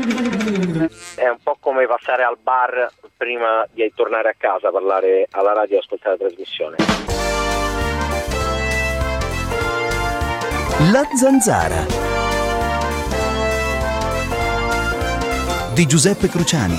È un po' come passare al bar prima di tornare a casa, parlare alla radio e ascoltare la trasmissione. La Zanzara di Giuseppe Cruciani.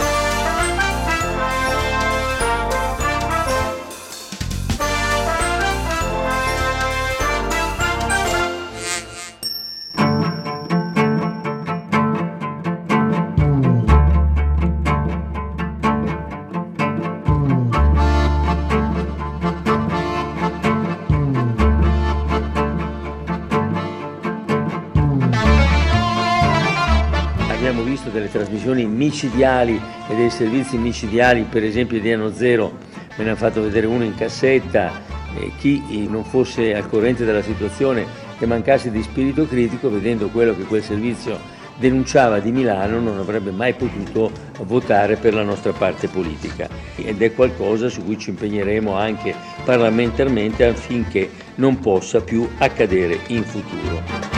Abbiamo visto delle trasmissioni micidiali e dei servizi micidiali, per esempio di Anno Zero, me ne ha fatto vedere uno in cassetta, chi non fosse al corrente della situazione e mancasse di spirito critico, vedendo quello che quel servizio denunciava di Milano, non avrebbe mai potuto votare per la nostra parte politica. Ed è qualcosa su cui ci impegneremo anche parlamentarmente affinché non possa più accadere in futuro.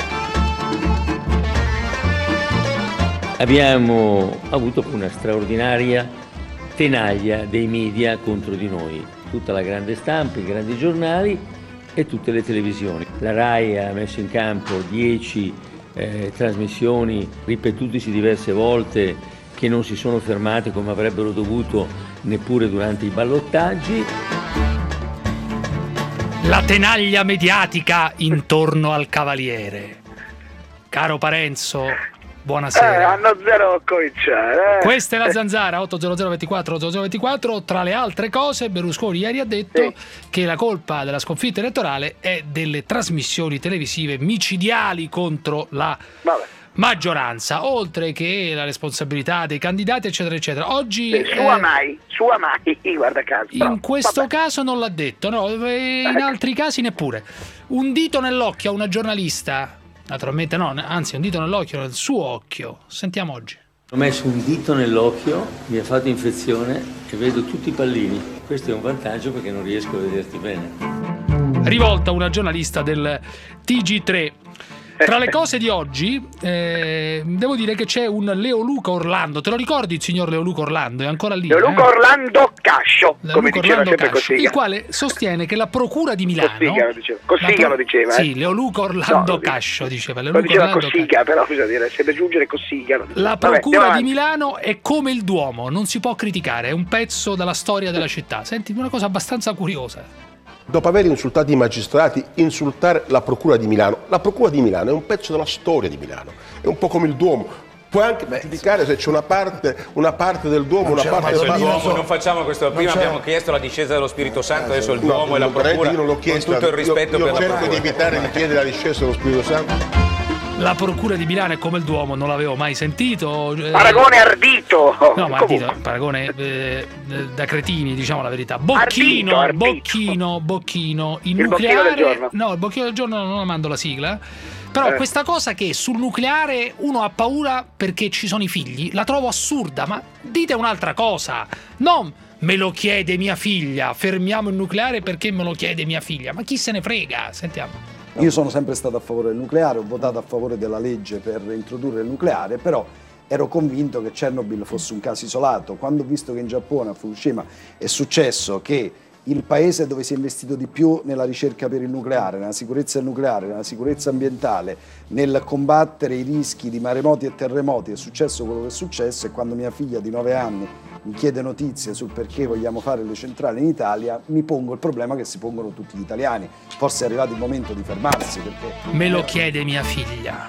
Abbiamo avuto una straordinaria tenaglia dei media contro di noi, tutta la grande stampa, i grandi giornali e tutte le televisioni. La RAI ha messo in campo 10 trasmissioni ripetutisi diverse volte che non si sono fermate come avrebbero dovuto neppure durante i ballottaggi. La tenaglia mediatica intorno al Cavaliere. Caro Parenzo, buonasera. Anno zero cominciare. Questa è la Zanzara, 80024. Tra le altre cose, Berlusconi ieri ha detto che la colpa della sconfitta elettorale è delle trasmissioni televisive micidiali contro la maggioranza, oltre che la responsabilità dei candidati, eccetera, eccetera. Oggi sua mai, guarda caso. In questo caso non l'ha detto, no, in altri casi neppure. Un dito nell'occhio a una giornalista. Naturalmente no, anzi un dito nell'occhio, nel suo occhio. Sentiamo oggi. Ho messo un dito nell'occhio, mi ha fatto infezione e vedo tutti i pallini. Questo è un vantaggio perché non riesco a vederti bene. Rivolta a una giornalista del TG3. Tra le cose di oggi, devo dire che c'è un Leoluca Orlando. Te lo ricordi il signor Leoluca Orlando? È ancora lì. Leoluca Orlando Cascio, come diceva sempre Cossiga. Il quale sostiene che la procura di Milano... Cossiga lo diceva. Sì, Leoluca Orlando Cascio diceva. Lo diceva Cossiga, però bisogna dire, se deve aggiungere Cossiga. La procura di Milano è come il Duomo, non si può criticare, è un pezzo della storia della città. Senti, una cosa abbastanza curiosa. Dopo aver insultato i magistrati, insultare la Procura di Milano. La Procura di Milano è un pezzo della storia di Milano, è un po' come il Duomo. Puoi anche giudicare se c'è una parte del Duomo, una parte del Duomo. Non facciamo questo. Prima abbiamo chiesto la discesa dello Spirito Santo, adesso il Duomo e la Procura. Io non l'ho chiesto. Con tutto il rispetto per la Procura. Io cerco di evitare di chiedere la discesa dello Spirito Santo. La Procura di Milano è come il Duomo, non l'avevo mai sentito. Paragone ardito. No, ma ardito, paragone da cretini, diciamo la verità. Bocchino, ardito. Bocchino. Il nucleare. Bocchino del giorno. No, il Bocchino del giorno non la mando la sigla. Però questa cosa che sul nucleare uno ha paura perché ci sono i figli, la trovo assurda, ma dite un'altra cosa. Non me lo chiede mia figlia, fermiamo il nucleare perché me lo chiede mia figlia. Ma chi se ne frega? Sentiamo. Io sono sempre stato a favore del nucleare, ho votato a favore della legge per introdurre il nucleare, però ero convinto che Chernobyl fosse un caso isolato. Quando ho visto che in Giappone, a Fukushima, è successo che il paese dove si è investito di più nella ricerca per il nucleare, nella sicurezza del nucleare, nella sicurezza ambientale, nel combattere i rischi di maremoti e terremoti, è successo quello che è successo, e quando mia figlia di 9 anni mi chiede notizie sul perché vogliamo fare le centrali in Italia, mi pongo il problema che si pongono tutti gli italiani. Forse è arrivato il momento di fermarsi, perché... Me lo chiede mia figlia.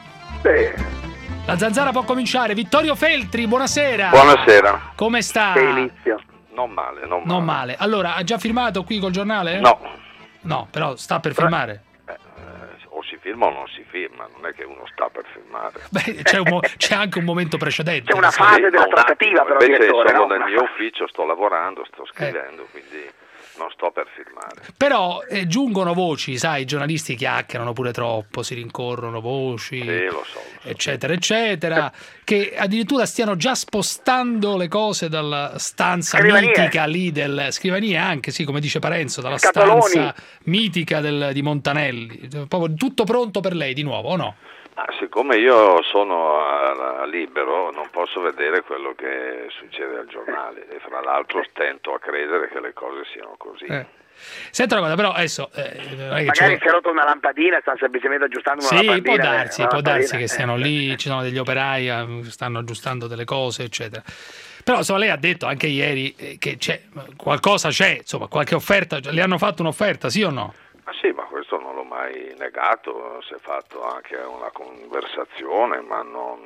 La Zanzara può cominciare. Vittorio Feltri, buonasera. Buonasera. Come sta? Che inizio? Non male. Allora, ha già firmato qui col giornale? No, però sta per firmare. O si firma o non si firma, non è che uno sta per firmare. Beh, c'è anche un momento precedente. C'è una fase della trattativa, però, invece direttore. Sono nel mio ufficio, sto lavorando, sto scrivendo, quindi non sto per firmare. Però giungono voci, sai, i giornalisti chiacchierano pure troppo, si rincorrono voci, sì, lo so. Eccetera, eccetera, che addirittura stiano già spostando le cose dalla stanza mitica lì del scrivanie, anche sì, come dice Parenzo, dalla stanza mitica di Montanelli. Proprio tutto pronto per lei di nuovo, o no? Siccome io sono libero, non posso vedere quello che succede al giornale e fra l'altro stento a credere che le cose siano così. Senta una cosa, però adesso magari si è rotta una lampadina, stanno semplicemente aggiustando una lampadina. Sì, può darsi che siano lì, ci sono degli operai, stanno aggiustando delle cose, eccetera. Però insomma, lei ha detto anche ieri che qualcosa c'è, insomma, qualche offerta, le hanno fatto un'offerta, sì o no? Sì, ma questo non l'ho mai negato, si è fatto anche una conversazione, ma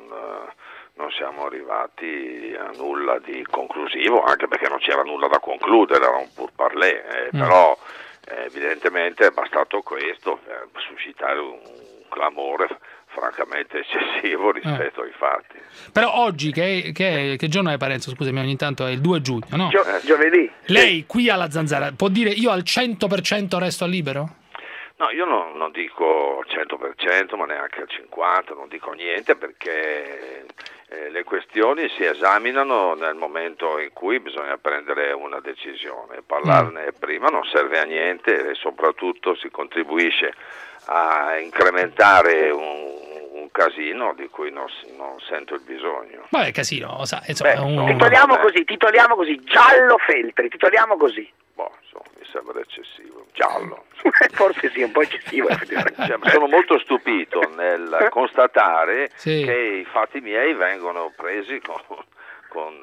non siamo arrivati a nulla di conclusivo, anche perché non c'era nulla da concludere, era un pourparlers, però evidentemente è bastato questo per suscitare un clamore francamente eccessivo rispetto ai fatti. Però oggi, che giorno è, Parenzo? Scusami, ogni tanto è il 2 giugno, no? Giovedì. Lei qui alla Zanzara può dire io al 100% resto al libero? No, io non dico al 100%, ma neanche al 50%, non dico niente perché le questioni si esaminano nel momento in cui bisogna prendere una decisione. Parlarne prima non serve a niente e soprattutto si contribuisce a incrementare un casino di cui non sento il bisogno. Vabbè, casino, sa, titoliamo così, giallo Feltri, titoliamo così. Mi sembra eccessivo, giallo. Forse sì, un po' eccessivo. Sono molto stupito nel constatare che i fatti miei vengono presi con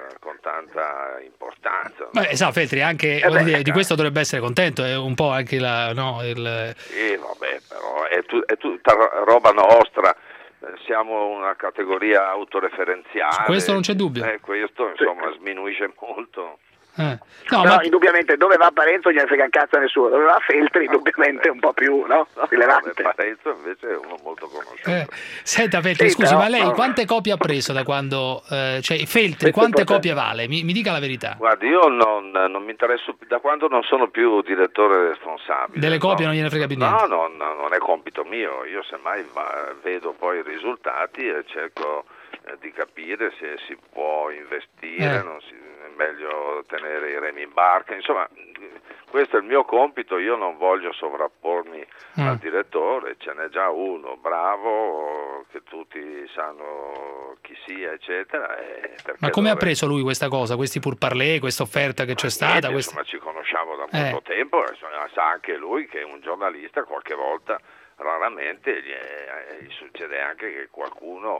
tanta importanza. Beh, sa Feltri, anche di questo dovrebbe essere contento, è un po' anche il... Sì, vabbè, però è tutta roba nostra, siamo una categoria autoreferenziale. Su questo non c'è dubbio. Questo insomma sminuisce molto. No, ma indubbiamente dove va Parenzo gliene frega un cazzo a nessuno, dove va Feltri indubbiamente un po' più rilevante. Parenzo invece è uno molto conosciuto. Senta Feltri, scusi, ma lei quante copie ha preso da quando Feltri, quante copie vale? Mi dica la verità. Guardi, io non mi interesso da quando non sono più direttore responsabile. Delle copie non gliene frega più niente? No, non è compito mio, io semmai vedo poi i risultati e cerco di capire se si può investire, è meglio tenere i remi in barca, insomma questo è il mio compito, io non voglio sovrappormi al direttore, ce n'è già uno bravo che tutti sanno chi sia eccetera. Ma come ha preso lui questa cosa, questi pourparlers, questa offerta che c'è stata? Insomma ci conosciamo da molto tempo, sa anche lui che è un giornalista, qualche volta raramente gli succede anche che qualcuno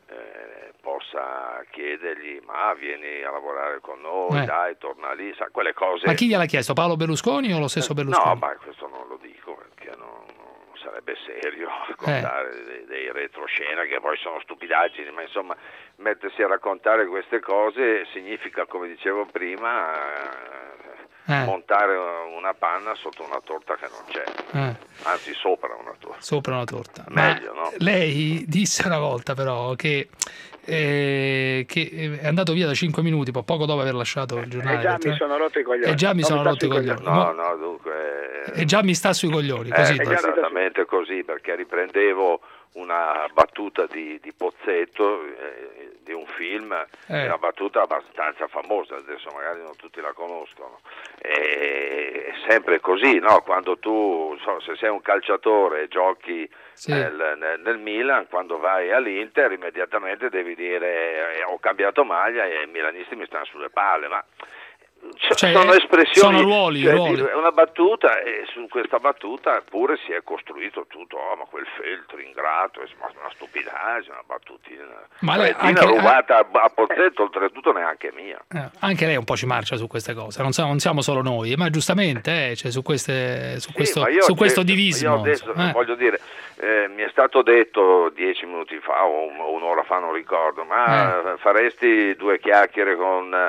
possa chiedergli ma vieni a lavorare con noi, dai, torna lì, sa, quelle cose. Ma chi gliel'ha chiesto? Paolo Berlusconi o lo stesso Berlusconi? No, ma questo non lo dico perché non sarebbe serio raccontare dei retroscena che poi sono stupidaggini, ma insomma mettersi a raccontare queste cose significa, come dicevo prima, montare una panna sotto una torta che non c'è, anzi sopra una torta. Sopra una torta. Meglio, no? Lei disse una volta però che è andato via da 5 minuti, poco dopo aver lasciato il giornale. Già mi sono rotto i coglioni. E già mi sono rotto i coglioni. No, dunque... E già mi sta sui coglioni, così. Esattamente così, perché riprendevo una battuta di Pozzetto di un film, una battuta abbastanza famosa, adesso magari non tutti la conoscono, è sempre così, no? Quando tu, se sei un calciatore e giochi nel Milan, quando vai all'Inter immediatamente devi dire ho cambiato maglia e i milanisti mi stanno sulle palle, ma sono espressioni, sono ruoli. È una battuta e su questa battuta pure si è costruito tutto, ma quel Feltri ingrato, è una stupidaggine, una battutina, rubata a Pozzetto, oltretutto neanche mia. Anche lei un po' ci marcia su queste cose, non siamo solo noi, ma giustamente su questo divismo. Io adesso voglio dire, mi è stato detto 10 minuti fa o un'ora fa, non ricordo, ma faresti 2 chiacchiere con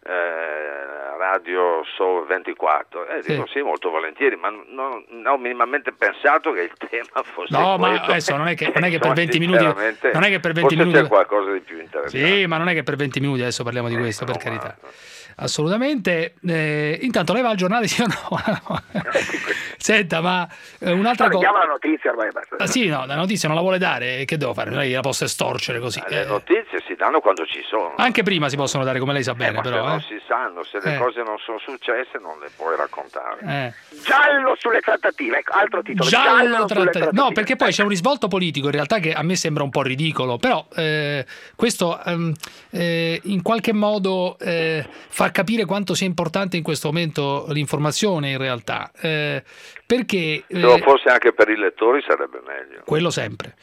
Radio Show 24? Dico sì, molto volentieri, ma non ho minimamente pensato che il tema fosse ma questo. adesso non è che per 20 minuti c'è qualcosa di più interessante. Sì, ma non è che per 20 minuti adesso parliamo di questo, per carità. assolutamente. Intanto lei va al giornale, sì o no? Senta, ma un'altra cosa. Vediamo la notizia ormai. Sì, no, la notizia non la vuole dare, che devo fare? Non è che la posso estorcere così. Le notizie si danno quando ci sono. Anche prima si possono dare, come lei sa bene, però. Se non si sanno, se le cose non sono successe, non le puoi raccontare. Giallo sulle trattative, ecco, altro titolo. Giallo trattative. No, perché poi c'è un risvolto politico in realtà che a me sembra un po' ridicolo, però questo in qualche modo fa capire quanto sia importante in questo momento l'informazione in realtà. Perché se lo fosse anche per i lettori sarebbe meglio. Quello sempre.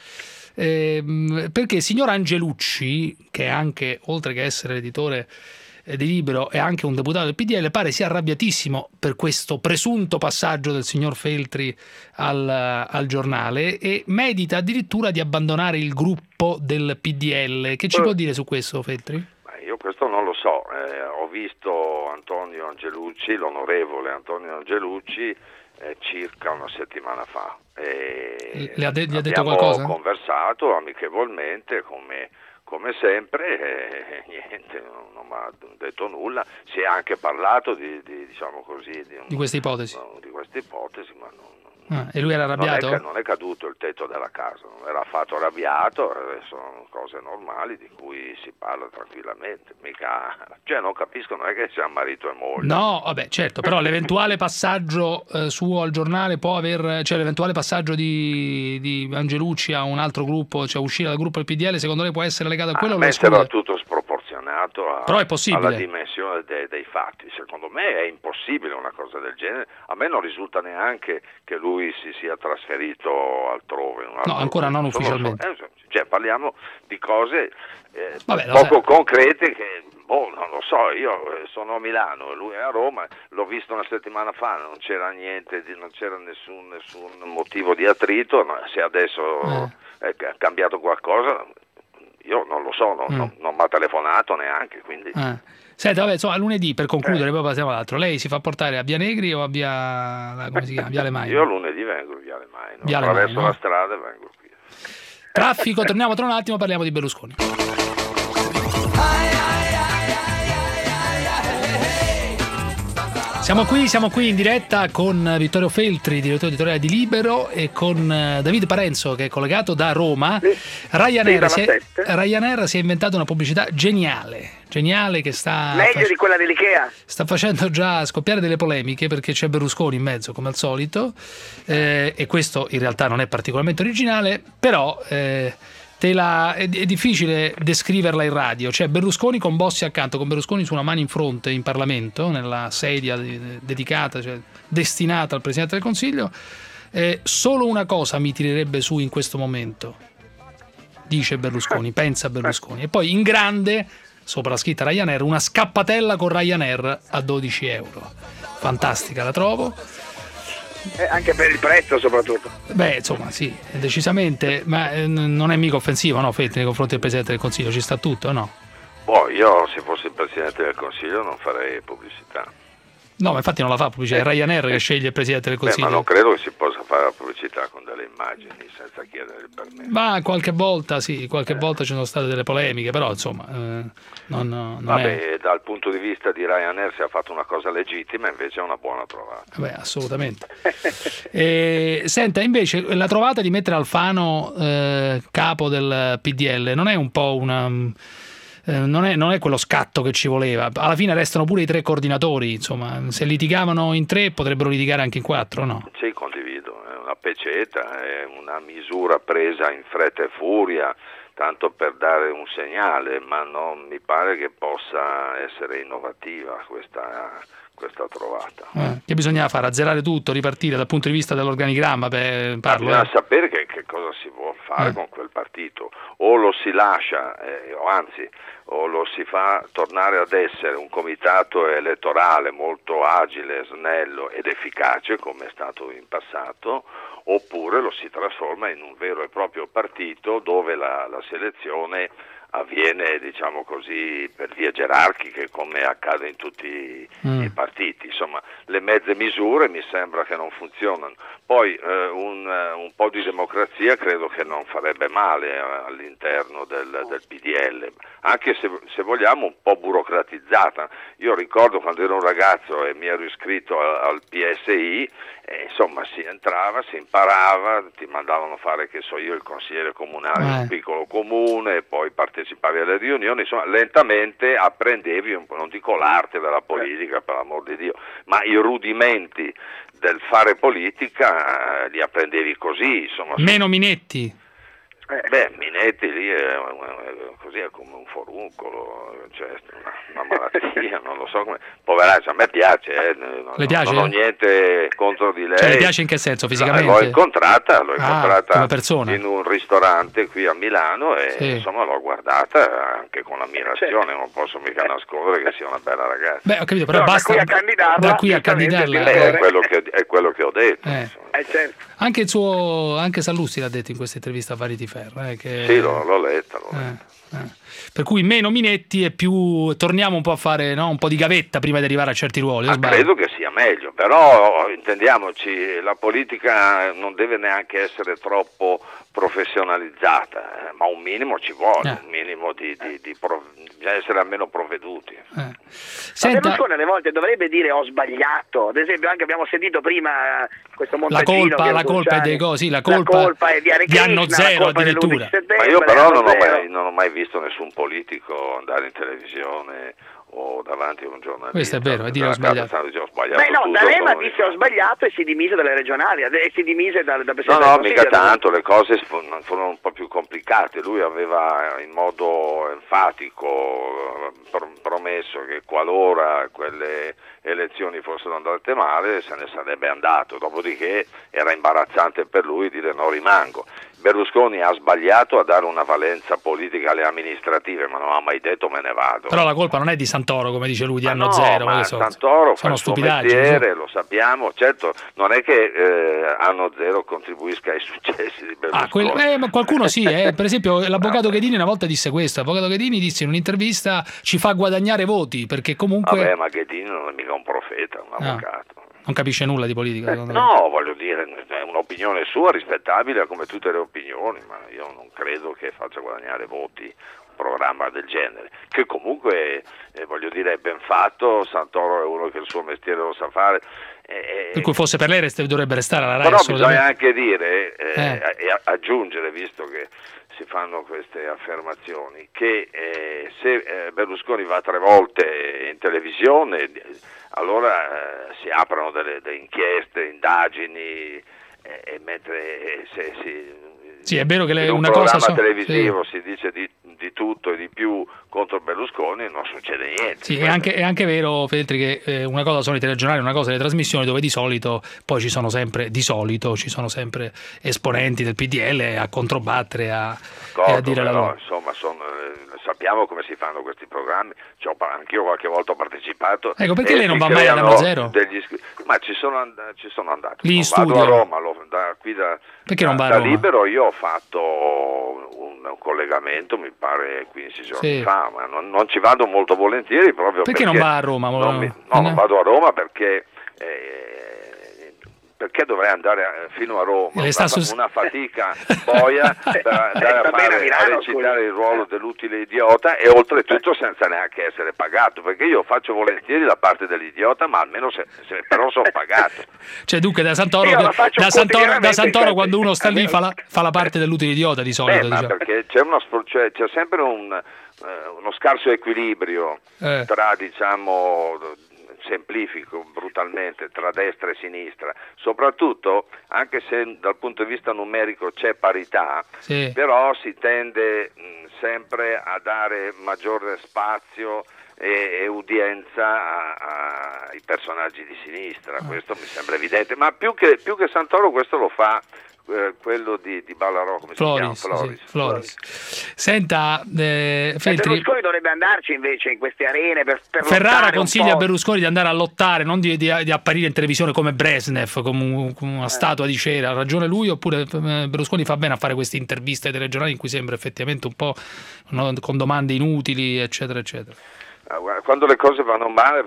Perché il signor Angelucci, che è anche, oltre che essere l'editore di Libero, è anche un deputato del PDL, pare sia arrabbiatissimo per questo presunto passaggio del signor Feltri al giornale e medita addirittura di abbandonare il gruppo del PDL. Che ci può dire su questo, Feltri? Io questo non lo so, ho visto Antonio Angelucci, l'onorevole Antonio Angelucci, circa una settimana fa. Gli ha detto qualcosa? Abbiamo conversato amichevolmente come sempre, niente, non mi ha detto nulla. Si è anche parlato diciamo così, di queste ipotesi. Di queste ipotesi, ma e lui era arrabbiato? Non è caduto il tetto della casa, non era affatto arrabbiato, sono cose normali di cui si parla tranquillamente, cioè non capisco, non è che siamo marito e moglie. No, vabbè, certo, però l'eventuale passaggio suo al giornale può aver, cioè l'eventuale passaggio di Angelucci a un altro gruppo, cioè uscire dal gruppo del PDL, secondo lei può essere legato a quello? Metterlo tutto sproporzionato però è possibile. alla dimensione dei fatti. Secondo me è impossibile una cosa del genere. A me non risulta neanche che lui si sia trasferito altrove. No, ancora non ufficialmente. Cioè parliamo di cose poco concrete che non lo so, io sono a Milano e lui è a Roma, l'ho visto una settimana fa, non c'era niente, non c'era nessun motivo di attrito, se adesso è cambiato qualcosa io non lo so, non mi ha telefonato neanche, quindi... Senta, vabbè, insomma, lunedì, per concludere, poi passiamo all'altro. Lei si fa portare a Via Negri o a come si chiama? Viale Mai? Io lunedì vengo a Viale Mai, attraverso la strada e vengo qui. Traffico, torniamo tra un attimo, parliamo di Berlusconi. Siamo qui in diretta con Vittorio Feltri, direttore editoriale di Libero, e con Davide Parenzo, che è collegato da Roma. Ryanair si è inventato una pubblicità geniale che sta... Meglio di quella dell'Ikea. Sta facendo già scoppiare delle polemiche perché c'è Berlusconi in mezzo, come al solito, e questo in realtà non è particolarmente originale, però... è difficile descriverla in radio. C'è Berlusconi con Bossi accanto, con Berlusconi su una mano in fronte in Parlamento, nella sedia dedicata, cioè destinata al Presidente del Consiglio. Solo una cosa mi tirerebbe su in questo momento, dice Berlusconi, pensa Berlusconi. E poi in grande, sopra la scritta Ryanair, una scappatella con Ryanair a 12 euro. Fantastica, la trovo. Anche per il prezzo soprattutto. Beh, insomma, sì, decisamente, ma non è mica offensivo, no, Feltri, nei confronti del Presidente del Consiglio, ci sta tutto, no? Io se fossi il Presidente del Consiglio non farei pubblicità. No, ma infatti non la fa pubblicità, è Ryanair che sceglie il Presidente del Consiglio. Ma non credo che si possa fare la pubblicità con delle immagini senza chiedere il permesso. Ma qualche volta ci sono state delle polemiche, però insomma Vabbè, dal punto di vista di Ryanair si è fatto una cosa legittima, invece è una buona trovata. Beh, assolutamente. Senta, invece la trovata di mettere Alfano capo del PDL non è un po' una... non è quello scatto che ci voleva. Alla fine restano pure i 3 coordinatori, insomma, se litigavano in 3 potrebbero litigare anche in 4, no? Sì, condivido, è una peceta, è una misura presa in fretta e furia, tanto per dare un segnale, ma non mi pare che possa essere innovativa questa trovata. Che bisognava fare? Azzerare tutto, ripartire dal punto di vista dell'organigramma? Bisogna sapere che cosa si vuole fare con quel partito, o lo si lascia, o lo si fa tornare ad essere un comitato elettorale molto agile, snello ed efficace come è stato in passato, oppure lo si trasforma in un vero e proprio partito dove la selezione avviene, diciamo così, per vie gerarchiche, come accade in tutti i partiti. Insomma, le mezze misure mi sembra che non funzionano. Poi un po' di democrazia credo che non farebbe male all'interno del PDL, anche se vogliamo un po' burocratizzata. Io ricordo quando ero un ragazzo e mi ero iscritto al PSI, insomma si entrava, si imparava, ti mandavano a fare, che so io, il consigliere comunale in un piccolo comune, poi partecipavi alle riunioni, insomma lentamente apprendevi un po', non dico l'arte della politica, per l'amor di Dio, ma i rudimenti del fare politica li apprendevi così, insomma. Meno Minetti. Minetti lì è così, è come un foruncolo, cioè una malattia, non lo so come. Poveraccio, a me piace, Le piace? Non ho niente contro di lei. Cioè, le piace in che senso? Fisicamente? L'ho incontrata come persona. in un ristorante qui a Milano e insomma l'ho guardata anche con ammirazione, non posso mica nascondere che sia una bella ragazza. Beh, ho capito, però basta da qui a candidarla. È quello che ho detto. Certo. Anche Sallusti l'ha detto in questa intervista a Vanity Fair. Che... Sì, l'ho letta. Per cui meno Minetti e più torniamo un po' a fare, no, un po' di gavetta prima di arrivare a certi ruoli. Credo che sia meglio, però intendiamoci, la politica non deve neanche essere troppo professionalizzata, ma un minimo ci vuole, un minimo bisogna essere almeno provveduti. Senta... Berlusconi alle volte dovrebbe dire ho sbagliato, ad esempio anche abbiamo sentito prima questo Montalcino la colpa è dei cosi, la colpa è di anno zero addirittura. Ma io però non ho mai visto nessun politico andare in televisione o davanti a un giornalista. Questo è vero, è dire ho sbagliato. D'Alema disse ho sbagliato e si dimise dalle regionali e si dimise dal Presidente No, mica tanto, le cose furono un po' più complicate. Lui aveva in modo enfatico promesso che qualora quelle elezioni fossero andate male se ne sarebbe andato, dopodiché era imbarazzante per lui dire no, rimango. Berlusconi ha sbagliato a dare una valenza politica alle amministrative, ma non ha mai detto me ne vado. Però la colpa non è di Santoro, come dice lui, di anno zero. Ma Santoro fa il suo mestiere, lo sappiamo. Certo, non è che anno zero contribuisca ai successi di Berlusconi. Ma qualcuno sì, per esempio l'avvocato Ghedini una volta disse questo. L'avvocato Ghedini disse in un'intervista ci fa guadagnare voti, perché comunque... Vabbè, ma Ghedini non è mica un profeta, un avvocato. Non capisce nulla di politica, secondo me. No, voglio dire, è un'opinione sua rispettabile come tutte le opinioni, ma io non credo che faccia guadagnare voti un programma del genere, che comunque voglio dire è ben fatto. Santoro è uno che il suo mestiere lo sa fare. Per cui forse per lei dovrebbe restare alla RAI. Però bisogna anche dire e aggiungere, visto che si fanno queste affermazioni, che se Berlusconi va 3 volte in televisione, allora si aprono delle inchieste, indagini, mentre se sì, è vero che in un una programma cosa televisivo si dice di tutto e di più contro Berlusconi, non succede niente. Sì, è anche vero, Feltri, che una cosa sono i telegiornali, una cosa le trasmissioni, dove di solito poi ci sono sempre esponenti del PDL a controbattere e a dire la loro. Insomma, sappiamo come si fanno questi programmi, anch'io qualche volta ho partecipato. Ecco, perché lei non va mai ad Anno Zero? Ma ci sono andato. Lì in studio? Vado a Roma, perché non va a Roma? Libero io ho fatto un collegamento, mi pare 15 giorni fa, ma non ci vado molto volentieri proprio perché non va a Roma? Non vado a Roma perché dovrei andare fino a Roma, una fatica boia per andare a recitare il ruolo dell'utile idiota e oltretutto senza neanche essere pagato, perché io faccio volentieri la parte dell'idiota, ma almeno se però sono pagato. Cioè dunque da Santoro quando uno sta lì fa la parte dell'utile idiota di solito. Ma perché c'è sempre uno scarso equilibrio tra, diciamo, semplifico brutalmente, tra destra e sinistra, soprattutto anche se dal punto di vista numerico c'è parità, però si tende sempre a dare maggiore spazio e udienza ai personaggi di sinistra, questo mi sembra evidente, ma più che Santoro questo lo fa quello di Ballarò, come si chiama? Floris. Senta, Feltri, Berlusconi dovrebbe andarci invece in queste arene per Ferrara consiglia a Berlusconi di andare a lottare, non di apparire in televisione come Brezhnev, come una statua di cera. Ha ragione lui, oppure Berlusconi fa bene a fare queste interviste telegiornali in cui sembra effettivamente un po' con domande inutili, eccetera, eccetera? Quando le cose vanno male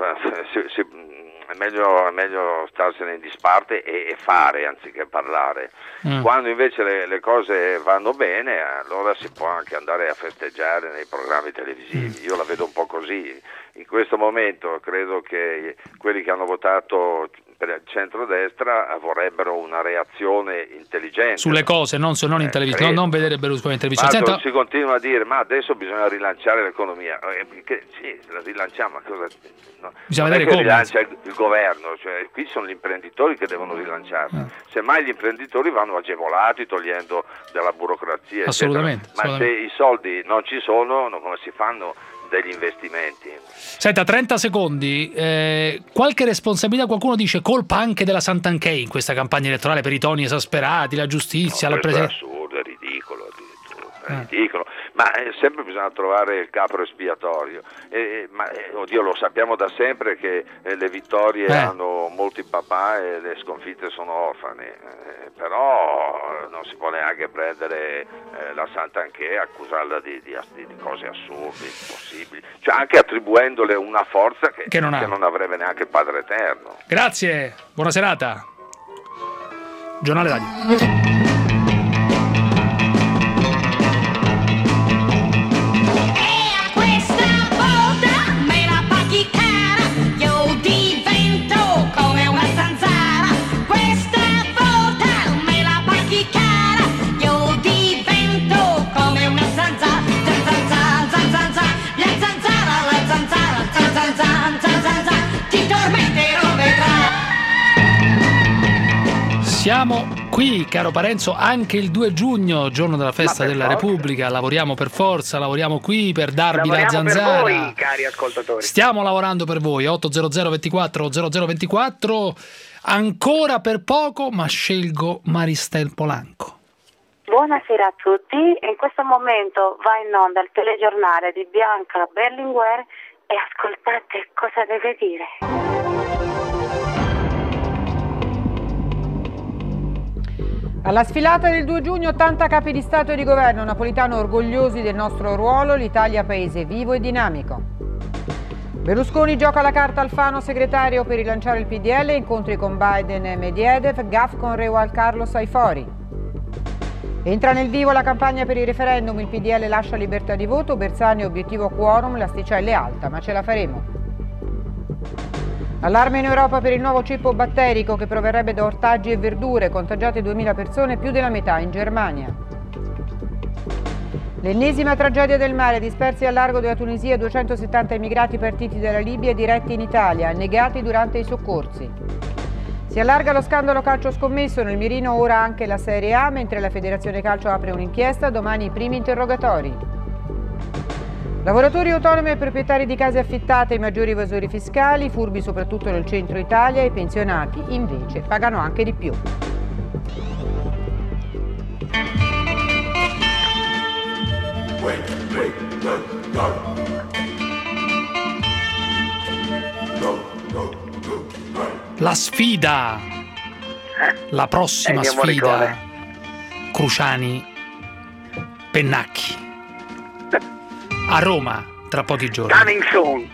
è meglio starsene in disparte e fare anziché parlare. Quando invece le cose vanno bene, allora si può anche andare a festeggiare nei programmi televisivi. Io la vedo un po' così. In questo momento credo che quelli che hanno votato per il centrodestra vorrebbero una reazione intelligente sulle cose, non in televisione, non vedere Berlusconi in televisione. Ma si continua a dire, ma adesso bisogna rilanciare l'economia. Sì, la rilanciamo, ma cosa? No. Bisogna non vedere è che come rilancia il governo, cioè qui sono gli imprenditori che devono rilanciarsi. Semmai gli imprenditori vanno agevolati togliendo della burocrazia, assolutamente, ma se i soldi non ci sono, come si fanno degli investimenti? Senta, 30 secondi, qualche responsabilità, qualcuno dice colpa anche della Santanchè in questa campagna elettorale per i toni esasperati, la giustizia, la presenza. È assurdo, è ridicolo addirittura, ridicolo. Ma sempre bisogna trovare il capro espiatorio. Oddio, lo sappiamo da sempre che le vittorie hanno molti papà e le sconfitte sono orfani. Però non si può neanche prendere la Santanchè e accusarla di cose assurde, impossibili, cioè anche attribuendole una forza che non avrebbe neanche il Padre Eterno. Grazie, buona serata. Giornale Radio. Siamo qui, caro Parenzo, anche il 2 giugno, giorno della festa della Repubblica. Lavoriamo per forza, lavoriamo qui per darvi la zanzara. Per voi, cari ascoltatori. Stiamo lavorando per voi. 800 24 0024. Ancora per poco, ma scelgo Maristel Polanco. Buonasera a tutti. In questo momento va in onda il telegiornale di Bianca Berlinguer e ascoltate cosa deve dire. Alla sfilata del 2 giugno 80 capi di Stato e di Governo, Napolitano orgogliosi del nostro ruolo, l'Italia paese vivo e dinamico. Berlusconi gioca la carta Alfano segretario per rilanciare il PDL, incontri con Biden e Medvedev, gaff con Re Juan Carlos ai fori. Entra nel vivo la campagna per il referendum, il PDL lascia libertà di voto, Bersani obiettivo quorum, l'asticella è alta, ma ce la faremo. Allarme in Europa per il nuovo ceppo batterico che proverrebbe da ortaggi e verdure, contagiate 2000 persone, più della metà in Germania. L'ennesima tragedia del mare, dispersi al largo della Tunisia 270 immigrati partiti dalla Libia e diretti in Italia, annegati durante i soccorsi. Si allarga lo scandalo calcio scommesso, nel mirino ora anche la Serie A, mentre la Federazione Calcio apre un'inchiesta, domani i primi interrogatori. Lavoratori autonomi e proprietari di case affittate, i maggiori evasori fiscali, furbi soprattutto nel centro Italia, i pensionati invece pagano anche di più. La sfida, la prossima sfida, Cruciani, Pennacchi. A Roma tra pochi giorni. Coming soon.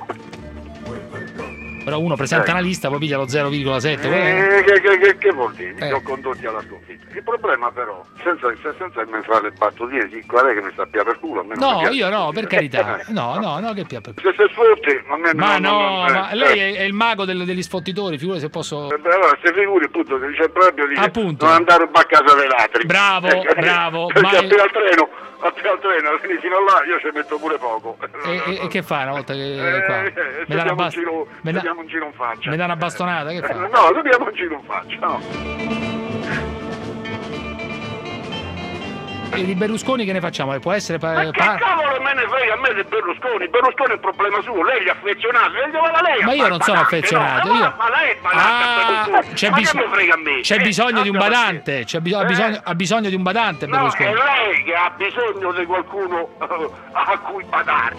Però uno presenta una lista, poi piglia lo 0,7. Che vuol dire? Li ho condotti alla sconfitta. Il problema però, senza me fare le battutine, qual è che mi sta più per culo? No, io no, per carità. No, che più per culo. Se sfotti, ma lei è il mago degli sfottitori, figuri se posso. Allora, se figuri appunto che dice proprio di non andare a casa dei ladri. Bravo. Perché appena al treno, quindi fino a là io ci metto pure poco. E che fa una volta che qua? Mi dà un giro in faccia. Mi dà una bastonata, che fa? No, dobbiamo un giro in faccia, no. E di Berlusconi che ne facciamo? Può essere ma che cavolo me ne frega a me di Berlusconi? Berlusconi è il problema suo, lei gli è affezionato, ma io non sono affezionato, no? io... Ma lei è badante, c'è bisogno di un badante, ha bisogno di un badante Berlusconi. No, è lei che ha bisogno di qualcuno a cui badare.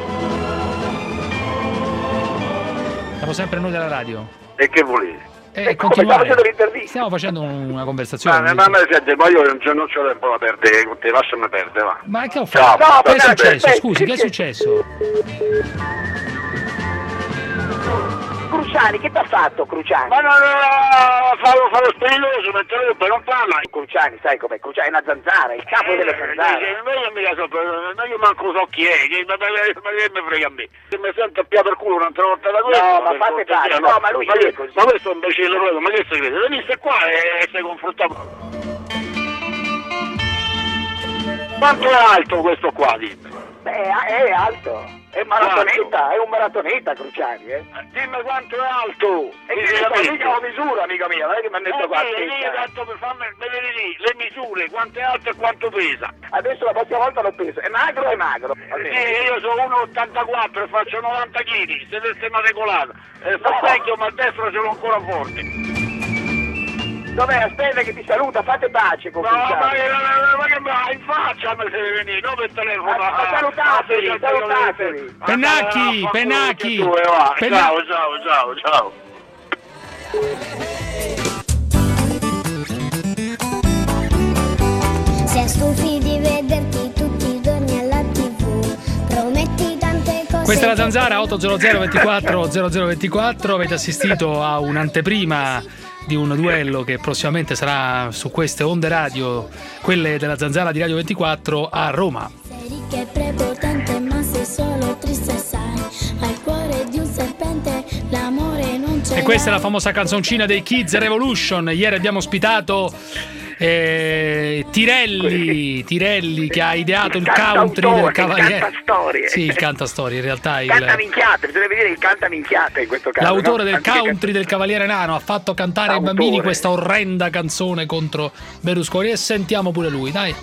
Siamo sempre noi della radio. E che volete? Continuare. Stiamo facendo una conversazione. Ma a me sente, ma io non c'ho tempo da perdere con te, lasciami perdere, va. Ma che ho fatto? No, che è successo? Scusi, che è successo? Cruciani, che t'ha fatto Cruciani? Ma no, fa lo spiritoso, mentre non parla. Cruciani, sai com'è? Cruciani è una zanzara, il capo delle zanzare. Ma io manco so chi è, ma che mi frega a me? Se mi sento a piato il culo un'altra volta da questo... No, ma fate pace, no, ma lui è così. Ma questo è un imbecille proprio, ma che si crede? Venisse qua e si confrontava. Quanto è alto questo qua, dimmi? Beh, è alto. È un maratoneta Cruciani, Dimmi quanto è alto! E che mica lo misura, amica mia, non è che mi ha detto qua. Le misure, quanto è alto e quanto pesa. Adesso la prossima volta lo peso, è magro? Io sono 1,84 e faccio 90 kg, se desse una regolata. Sto vecchio, ma a destra ce l'ho ancora forte. Dov'è? Aspetta che ti saluta, fate pace con Cruciani. No, ma che in faccia mi deve venire, non per telefono. Salutatevi. Pennacchi. Ciao. Se stufi di vederti tutti i giorni alla TV, prometti tante cose. Questa è la Zanzara, 800 24 0024. Avete assistito a un'anteprima di un duello che prossimamente sarà su queste onde radio, quelle della Zanzara di Radio 24 a Roma. Sei ricca e prepotente, ma sei solo triste, sai. Al cuore di un serpente l'amore non c'è. E questa è la famosa canzoncina dei Kids Revolution. Ieri abbiamo ospitato Tirelli che ha ideato il country del Cavaliere. Il cantastorie. Sì, il cantastorie, in realtà cantaminchiate, bisogna dire il cantaminchiate in questo caso. L'autore del country del Cavaliere Nano ha fatto cantare ai bambini questa orrenda canzone contro Berlusconi e sentiamo pure lui, dai.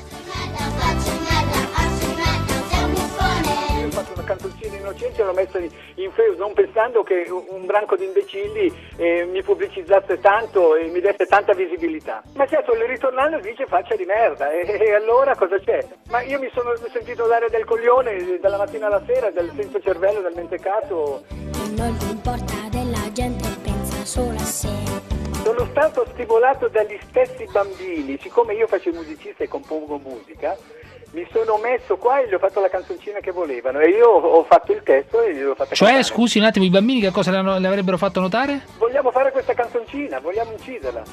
Canzoncine innocenti l'ho messa in Facebook non pensando che un branco di imbecilli mi pubblicizzasse tanto e mi desse tanta visibilità. Ma certo, ritornando dice faccia di merda e allora cosa c'è? Ma io mi sono sentito dare del coglione dalla mattina alla sera, del senza cervello, del mentecato. Non ti importa della gente, pensa solo a sé. Sono stato stimolato dagli stessi bambini, siccome io faccio il musicista e compongo musica. Mi sono messo qua e gli ho fatto la canzoncina che volevano e io ho fatto il testo e gliel'ho fatta cantare. Scusi un attimo, i bambini che cosa le avrebbero fatto notare? Vogliamo fare questa canzoncina, vogliamo inciderla.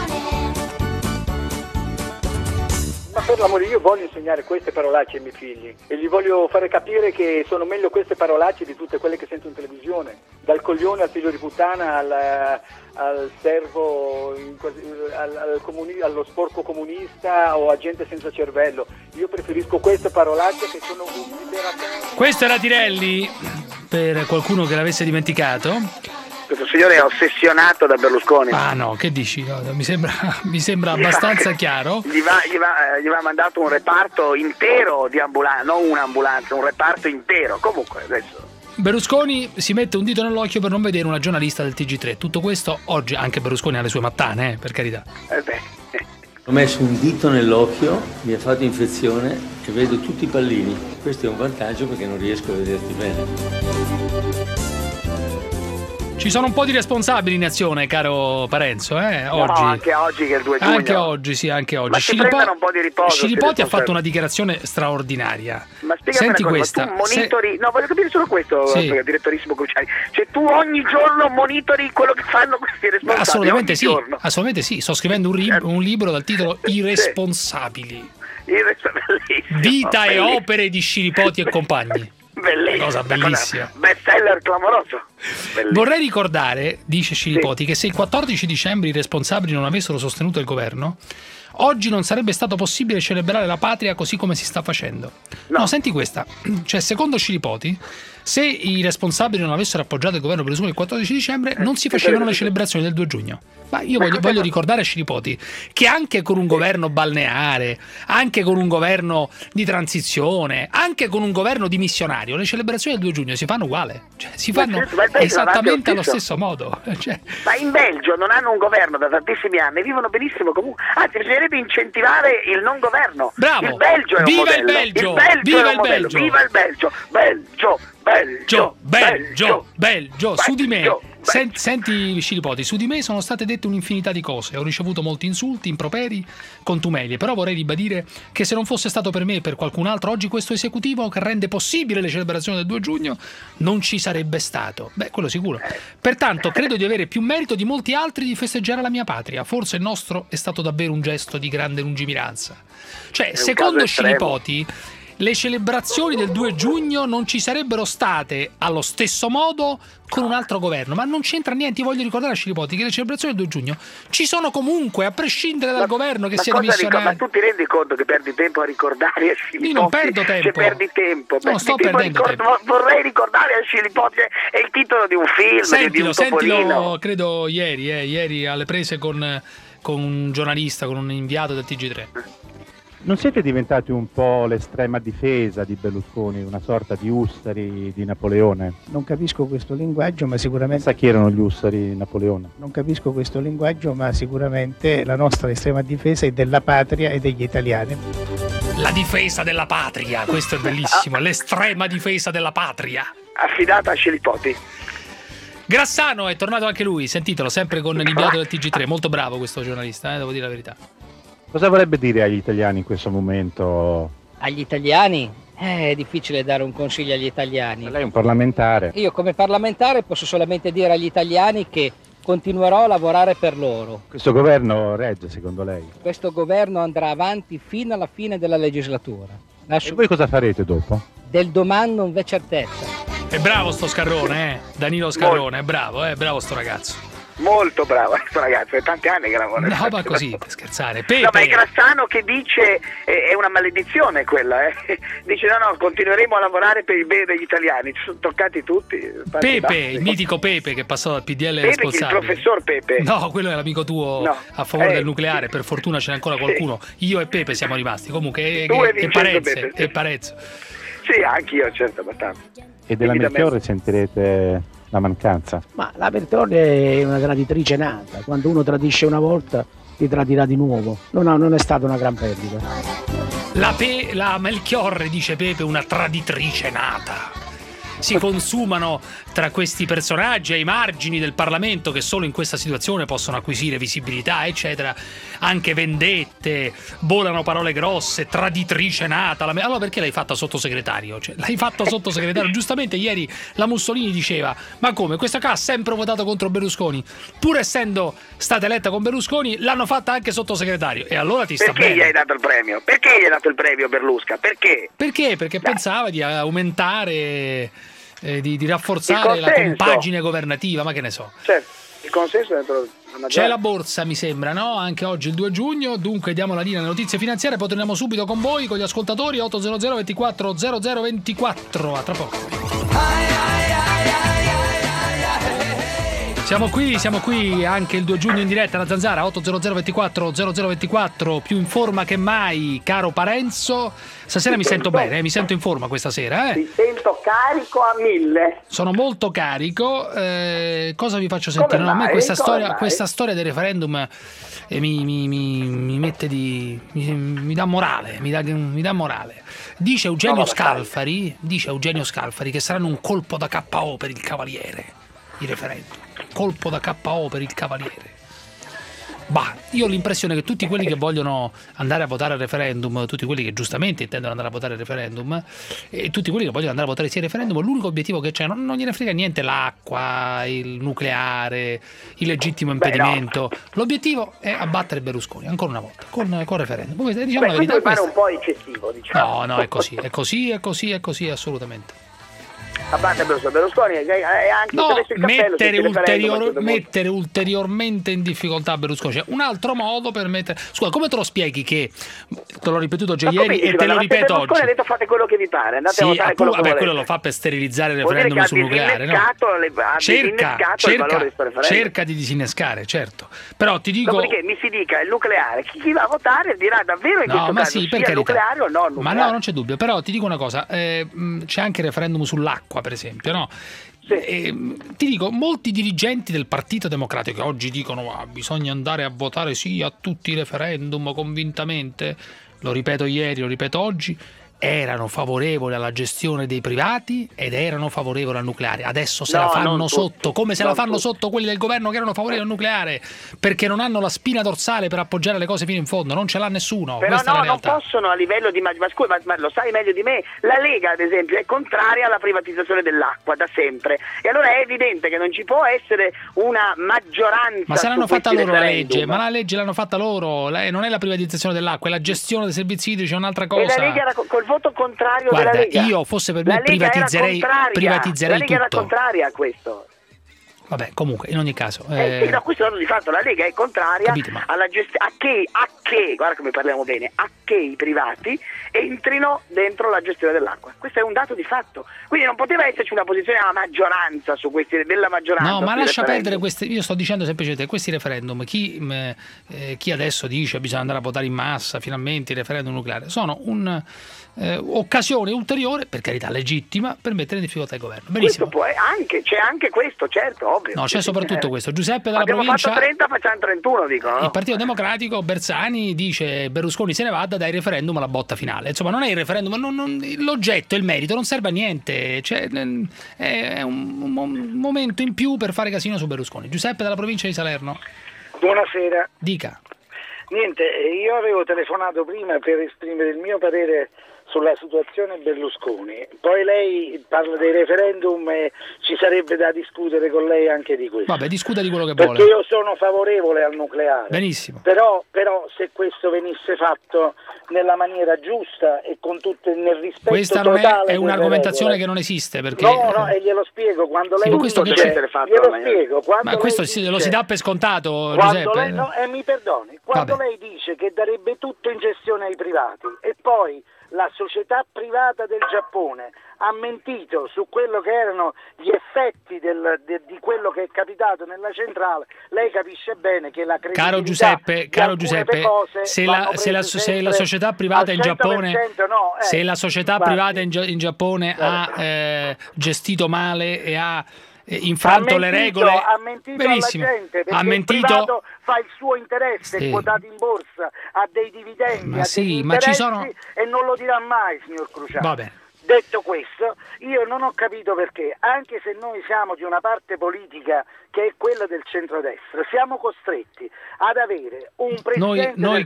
Ma per l'amore, io voglio insegnare queste parolacce ai miei figli e gli voglio fare capire che sono meglio queste parolacce di tutte quelle che sento in televisione, dal coglione al figlio di puttana al servo, allo sporco comunista o a gente senza cervello. Io preferisco queste parolacce che sono liberatorie. Questo era Tirelli, per qualcuno che l'avesse dimenticato. Questo signore è ossessionato da Berlusconi. Ah no, che dici? No, mi sembra abbastanza chiaro. Gli va mandato un reparto intero di ambulanza, non un'ambulanza, un reparto intero. Comunque adesso Berlusconi si mette un dito nell'occhio per non vedere una giornalista del TG3. Tutto questo oggi, anche Berlusconi ha le sue mattane, per carità. Ho messo un dito nell'occhio, mi ha fatto infezione e vedo tutti i pallini. Questo è un vantaggio perché non riesco a vederti bene. Ci sono un po' di responsabili in azione, caro Parenzo, oggi. No, anche oggi che è il 2 giugno. Anche oggi. Ma si prendano un po' di riposo. Scilipoti ha fatto una dichiarazione straordinaria. Ma spiegami Senti una cosa, questa. tu monitori... No, voglio capire solo questo, sì. Direttorissimo Cruciani. Cioè tu ogni giorno monitori quello che fanno questi responsabili? Assolutamente sì. Sto scrivendo un libro dal titolo I responsabili. Vita e opere di Scilipoti e compagni. Bellissima. Cosa bellissima. Bestseller clamoroso. Bellissimo. Vorrei ricordare, dice Scilipoti, che se il 14 dicembre i responsabili non avessero sostenuto il governo, oggi non sarebbe stato possibile celebrare la patria così come si sta facendo. No, senti questa. Cioè, secondo Scilipoti, Se i responsabili non avessero appoggiato il governo Berlusconi il 14 dicembre, non si facevano le celebrazioni del 2 giugno. Ma io voglio ricordare a Scilipoti che anche con un governo balneare, anche con un governo di transizione, anche con un governo dimissionario, le celebrazioni del 2 giugno si fanno uguale, cioè si fanno esattamente allo stesso modo. Cioè. Ma in Belgio non hanno un governo da tantissimi anni, vivono benissimo comunque. Anzi, bisognerebbe incentivare il non governo. Bravo! Il Belgio è un modello. Il Belgio! Viva il Belgio! Viva il Belgio! Belgio! Su di me, senti Scilipoti, su di me sono state dette un'infinità di cose, ho ricevuto molti insulti, improperi, contumelie, però vorrei ribadire che se non fosse stato per me e per qualcun altro, oggi questo esecutivo che rende possibile le celebrazioni del 2 giugno non ci sarebbe stato. Beh, quello sicuro. Pertanto credo di avere più merito di molti altri di festeggiare la mia patria. Forse il nostro è stato davvero un gesto di grande lungimiranza. Cioè, secondo Scilipoti, le celebrazioni del 2 giugno non ci sarebbero state allo stesso modo con un altro governo, ma non c'entra niente. Io voglio ricordare a Scilipoti che le celebrazioni del 2 giugno ci sono comunque, a prescindere dal governo che sia dimissionario. Ma tu ti rendi conto che perdi tempo a ricordare a Scilipoti? Io non perdo tempo. Se perdi tempo. Non sto perdendo tempo. Vorrei ricordare a Scilipoti, è il titolo di un film, di un topolino. Sentilo, credo ieri alle prese con un giornalista, con un inviato del TG3. Non siete diventati un po' l'estrema difesa di Berlusconi, una sorta di Ussari di Napoleone? Non capisco questo linguaggio, ma sicuramente... Sa chi erano gli Ussari di Napoleone? Non capisco questo linguaggio, ma sicuramente la nostra estrema difesa è della patria e degli italiani. La difesa della patria, questo è bellissimo, l'estrema difesa della patria. Affidata a Scilipoti. Grassano è tornato anche lui, sentitelo, sempre con l'inviato del TG3, molto bravo questo giornalista, devo dire la verità. Cosa vorrebbe dire agli italiani in questo momento? Agli italiani? È difficile dare un consiglio agli italiani. Lei è un parlamentare. Io come parlamentare posso solamente dire agli italiani che continuerò a lavorare per loro. Questo governo regge secondo lei? Questo governo andrà avanti fino alla fine della legislatura. E voi cosa farete dopo? Del domani non v'è certezza. È bravo sto Scarrone, Danilo Scarrone, è bravo sto ragazzo. Molto bravo questo ragazzo, è tanti anni che lavora. No, ma così, per scherzare. Pepe. No, ma è Grassano che dice, è una maledizione quella, dice no, continueremo a lavorare per il bene degli italiani, ci sono toccati tutti. Pepe, il mitico Pepe che passò dal PDL Pepe, responsabile. Il professor Pepe. No, quello è l'amico tuo a favore del nucleare, per fortuna ce n'è ancora qualcuno. Io e Pepe siamo rimasti, comunque è Parezzo. Sì, anch'io, certo, abbastanza. E della Melchiorre sentirete la mancanza? Ma la Melchiorre è una traditrice nata, quando uno tradisce una volta ti tradirà di nuovo, non è stata una gran perdita. La Melchiorre, dice Pepe, una traditrice nata. Si consumano tra questi personaggi ai margini del Parlamento che solo in questa situazione possono acquisire visibilità, eccetera, anche vendette, volano parole grosse, traditrice nata. Allora perché l'hai fatta sottosegretario? Cioè, l'hai fatta sottosegretario? Giustamente ieri la Mussolini diceva: ma come, questa qua ha sempre votato contro Berlusconi, pur essendo stata eletta con Berlusconi l'hanno fatta anche sottosegretario, e allora ti sta bene. Perché gli hai dato il premio? Perché gli hai dato il premio Berlusca? Perché? Perché pensava di aumentare, di rafforzare la compagine governativa, ma che ne so. Certo, il consenso dentro la maggioranza. C'è la borsa, mi sembra, no? Anche oggi il 2 giugno, dunque diamo la linea alle notizie finanziarie, poi torniamo subito con voi, con gli ascoltatori. 800 24 0024, a tra poco. Siamo qui anche il 2 giugno in diretta alla Zanzara, 800 24 0024, più in forma che mai, caro Parenzo. Stasera mi sento bene, mi sento in forma questa sera. Mi sento carico a 1000. Sono molto carico. Cosa vi faccio sentire? No, a me questa storia del referendum mi mette mi dà morale, mi dà morale. Dice Eugenio Scalfari che saranno un colpo da KO per il Cavaliere, i referendum. Colpo da KO per il Cavaliere. Io ho l'impressione che tutti quelli che vogliono andare a votare al referendum, tutti quelli che giustamente intendono andare a votare il referendum, e tutti quelli che vogliono andare a votare sia il referendum, l'unico obiettivo che c'è, non gliene frega niente l'acqua, il nucleare, il legittimo impedimento. No. L'obiettivo è abbattere Berlusconi ancora una volta con il referendum. Diciamo la verità, questo mi pare un po' eccessivo, diciamo. No, è così, assolutamente. abbatte Berlusconi e anche attraverso il cappello mettere ulteriormente in difficoltà Berlusconi. C'è un altro modo per mettere... Scusa, come te lo spieghi che, te l'ho ripetuto già ieri e te lo ripeto oggi? Berlusconi ha detto fate quello che vi pare, andate a votare quello che volete. Quello lo fa per sterilizzare il referendum sul nucleare, no? Cerca di disinnescare, certo. Però ti dico... Dopodiché mi si dica il nucleare, chi va a votare dirà davvero in questo caso sia il nucleare o no il nucleare. Ma no, non c'è dubbio, però ti dico una cosa, c'è anche il referendum sull'acqua, per esempio, no? Ti dico, molti dirigenti del Partito Democratico che oggi dicono bisogna andare a votare sì a tutti i referendum convintamente, lo ripeto ieri, lo ripeto oggi, erano favorevoli alla gestione dei privati ed erano favorevoli al nucleare. Adesso se la fanno sotto, come se la fanno sotto quelli del governo che erano favorevoli al nucleare, perché non hanno la spina dorsale per appoggiare le cose fino in fondo, non ce l'ha nessuno. Però questa è la realtà. Non possono a livello di... Ma scusa, ma lo sai meglio di me, la Lega ad esempio è contraria alla privatizzazione dell'acqua da sempre, e allora è evidente che non ci può essere una maggioranza. Ma se l'hanno fatta loro la legge, ma la legge l'hanno fatta loro, non è la privatizzazione dell'acqua, è la gestione dei servizi idrici, è un'altra cosa. E la Lega era col voto contrario. Guarda, della Lega. io fosse per me privatizzerei la Lega era tutto. contraria a questo. Vabbè, comunque, in ogni caso. Sì, no, questo dato di fatto, la Lega è contraria alla gestione, a che, guarda come parliamo bene, a che i privati entrino dentro la gestione dell'acqua. Questo è un dato di fatto. Quindi non poteva esserci una posizione della maggioranza su questi, della maggioranza. No, ma lascia perdere questi, io sto dicendo semplicemente questi referendum, chi adesso dice bisogna andare a votare in massa, finalmente il referendum nucleare, sono occasione ulteriore, per carità legittima, per mettere in difficoltà il governo. Benissimo. C'è anche questo, certo, ovvio. No, c'è soprattutto questo. Giuseppe dalla Abbiamo provincia. Fatto 30, facciamo 31, dicono. Il Partito Democratico, Bersani dice Berlusconi se ne vada, dai referendum alla botta finale. Insomma, non è il referendum, l'oggetto, il merito non serve a niente. Cioè, è un momento in più per fare casino su Berlusconi. Giuseppe dalla provincia di Salerno. Buonasera. Dica. Niente, io avevo telefonato prima per esprimere il mio parere sulla situazione Berlusconi, poi lei parla dei referendum e ci sarebbe da discutere con lei anche di questo. Vabbè, discuta di quello che vuole. Perché io sono favorevole al nucleare. Benissimo. Però se questo venisse fatto nella maniera giusta e con tutto nel rispetto questa totale. Questa è un'argomentazione che non esiste, perché no, e glielo spiego quando lei questo che glielo spiego. Ma questo lo si dà per scontato, Giuseppe. Mi perdoni, quando lei dice che darebbe tutto in gestione ai privati e poi la società privata del Giappone ha mentito su quello che erano gli effetti di quello che è capitato nella centrale, lei capisce bene che la credibilità caro Giuseppe, se la società privata in Giappone se la società privata in Giappone ha gestito male e ha infranto le regole, ha mentito benissimo, alla gente, perché ha mentito, il privato fa il suo interesse, è quotato in borsa, ha dei dividendi, ha degli interessi e non lo dirà mai, signor Cruciani. Va bene. Detto questo, io non ho capito perché, anche se noi siamo di una parte politica che è quella del centrodestra, siamo costretti ad avere un presidente noi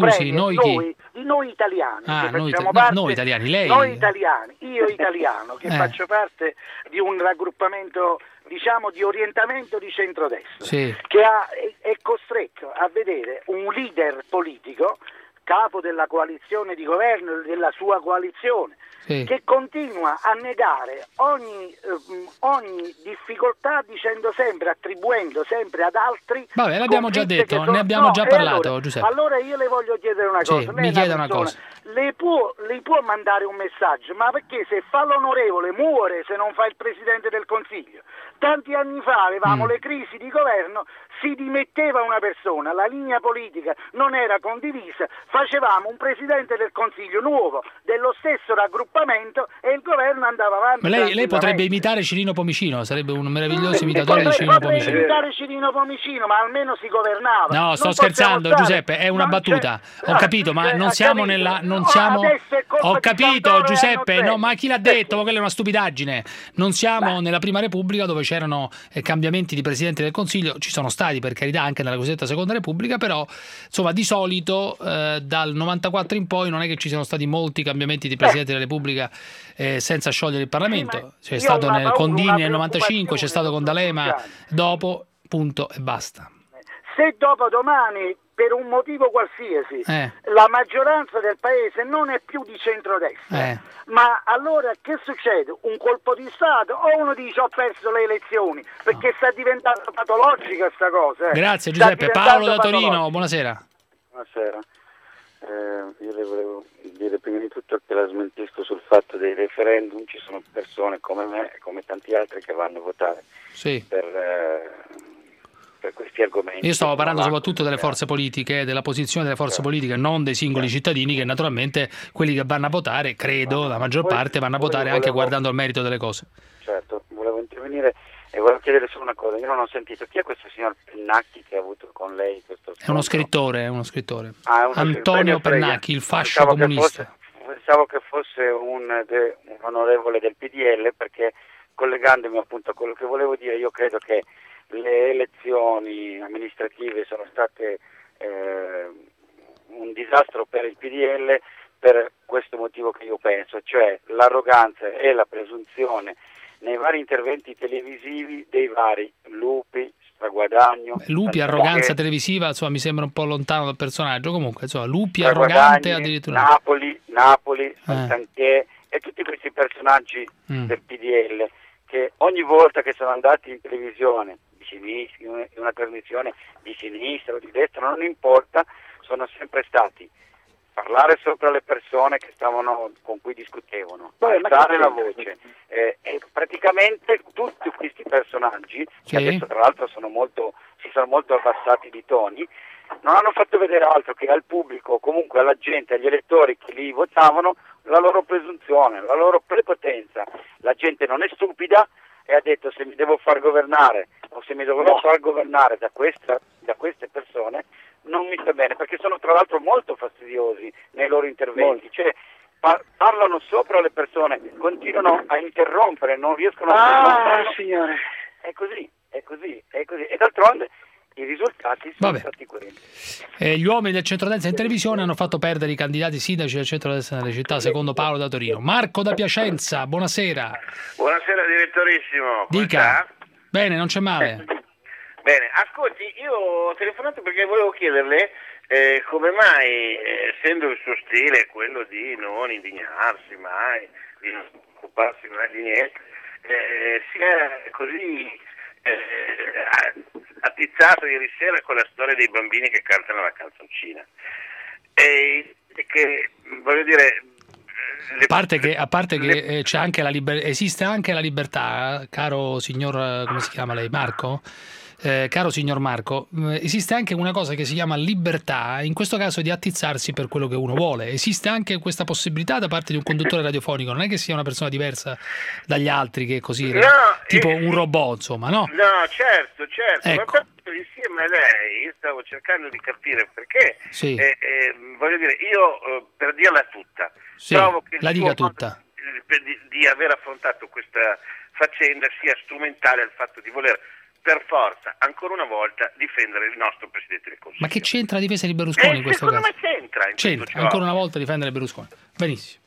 italiani, noi italiani, lei? Noi italiani, io italiano, che faccio parte di un raggruppamento, diciamo, di orientamento di centrodestra, che è costretto a vedere un leader politico, capo della coalizione di governo, della sua coalizione, che continua a negare ogni difficoltà, dicendo sempre, attribuendo sempre ad altri. Vabbè, l'abbiamo già detto, ne abbiamo già parlato, Giuseppe. Allora io le voglio chiedere una cosa. Mi chiede una cosa. Le può mandare un messaggio, ma perché se fa l'onorevole muore se non fa il Presidente del Consiglio? Tanti anni fa avevamo le crisi di governo, si dimetteva una persona, la linea politica non era condivisa, facevamo un Presidente del Consiglio nuovo, dello stesso raggruppamento, e il governo andava avanti. Ma lei potrebbe imitare Cirino Pomicino, sarebbe un meraviglioso imitatore di Cirino Pomicino. Potrebbe imitare Cirino Pomicino, ma almeno si governava. No, sto scherzando, Giuseppe, è una battuta. Ho capito, ma non siamo nella... Ho capito, Giuseppe, no, ma chi l'ha detto? Quella è una stupidaggine. Non siamo nella Prima Repubblica, dove c'erano cambiamenti di Presidente del Consiglio, ci sono stati per carità anche nella cosiddetta Seconda Repubblica, però insomma di solito dal 94 in poi non è che ci siano stati molti cambiamenti di Presidente della Repubblica senza sciogliere il Parlamento. C'è stato con Dini nel 95, c'è stato con D'Alema dopo, punto e basta. Se dopo domani per un motivo qualsiasi, la maggioranza del paese non è più di centrodestra. Ma allora che succede? Un colpo di Stato o uno dice ho perso le elezioni? Perché sta diventando patologica sta cosa. Grazie Giuseppe. Paolo da Torino, buonasera. Buonasera. Io le volevo dire prima di tutto che la smentisco sul fatto dei referendum. Ci sono persone come me e come tanti altri che vanno a votare per questi argomenti. Io stavo parlando soprattutto delle forze politiche, della posizione delle forze politiche, non dei singoli cittadini, che naturalmente quelli che vanno a votare, credo, la maggior parte vanno a votare anche guardando al merito delle cose. Certo, volevo intervenire e volevo chiedere solo una cosa. Io non ho sentito chi è questo signor Pennacchi che ha avuto con lei questo scontro? È uno scrittore. Ah, Antonio Pennacchi, il fascio comunista. Pensavo che fosse un onorevole del PDL, perché collegandomi appunto a quello che volevo dire, io credo che le elezioni amministrative sono state un disastro per il PDL per questo motivo che io penso, cioè l'arroganza e la presunzione nei vari interventi televisivi dei vari Lupi, Straguadagno. Lupi, arroganza televisiva, insomma, mi sembra un po' lontano dal personaggio, comunque, insomma, Lupi, arrogante addirittura. Napoli, Santanchè e tutti questi personaggi del PDL che ogni volta che sono andati in televisione, in una trasmissione di sinistra o di destra, non importa, sono sempre stati parlare sopra le persone che stavano, con cui discutevano, alzare la voce, e praticamente tutti questi personaggi, che adesso tra l'altro si sono molto abbassati di toni, non hanno fatto vedere altro che al pubblico, o comunque alla gente, agli elettori che li votavano, la loro presunzione, la loro prepotenza. La gente non è stupida e ha detto: se mi devo far governare o se mi dovrò far governare da queste persone, non mi sta bene, perché sono tra l'altro molto fastidiosi nei loro interventi, cioè parlano sopra le persone, continuano a interrompere, non riescono a... signore. È così. E d'altronde i risultati sono stati quelli. Gli uomini del centrodestra in televisione hanno fatto perdere i candidati sindaci del centrodestra nelle città, secondo Paolo da Torino. Marco da Piacenza, buonasera. Buonasera direttorissimo. Dica. Bene, non c'è male. Bene, ascolti, io ho telefonato perché volevo chiederle come mai, essendo il suo stile quello di non indignarsi mai, di non occuparsi mai di niente, si è così attizzato ieri sera con la storia dei bambini che cantano la canzoncina. E che, voglio dire... A parte che c'è anche esiste anche la libertà, caro signor, come si chiama lei, Marco? Caro signor Marco, esiste anche una cosa che si chiama libertà, in questo caso di attizzarsi per quello che uno vuole. Esiste anche questa possibilità da parte di un conduttore radiofonico, non è che sia una persona diversa dagli altri, che è così, tipo un robot, insomma, no? No, certo, ecco. Ma insieme a lei stavo cercando di capire perché, voglio dire, io per dirla tutta, trovo che la dica tutta. Di aver affrontato questa faccenda sia strumentale al fatto di voler per forza, ancora una volta, difendere il nostro Presidente del Consiglio. Ma che c'entra la difesa di Berlusconi in questo caso? Secondo me c'entra. Ancora una volta difendere Berlusconi. Benissimo.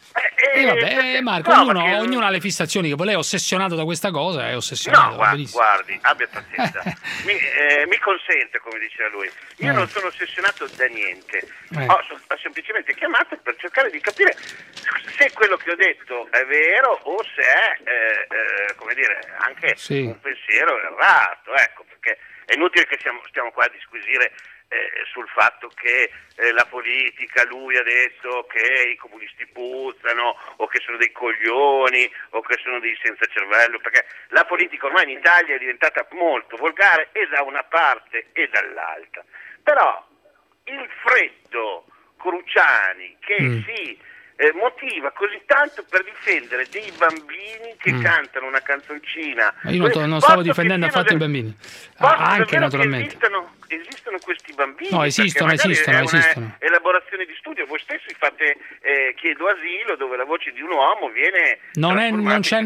Vabbè, Marco, ognuno ha le fissazioni che lei è ossessionato da questa cosa, è ossessionato. No, guardi, abbia pazienza. Mi consente, come diceva lui, io non sono ossessionato da niente, ho semplicemente chiamato per cercare di capire se quello che ho detto è vero o se è, come dire, anche un pensiero errato, ecco, perché è inutile che stiamo qua a disquisire sul fatto che la politica, lui ha detto che i comunisti puzzano o che sono dei coglioni o che sono dei senza cervello, perché la politica ormai in Italia è diventata molto volgare e da una parte e dall'altra. Però il freddo Cruciani che si motiva così tanto per difendere dei bambini che cantano una canzoncina. Ma io non stavo difendendo affatto i bambini, anche naturalmente. Esistono questi bambini? No, esistono. Elaborazione di studio, voi stessi fate chiedo asilo, dove la voce di un uomo viene... Non c'è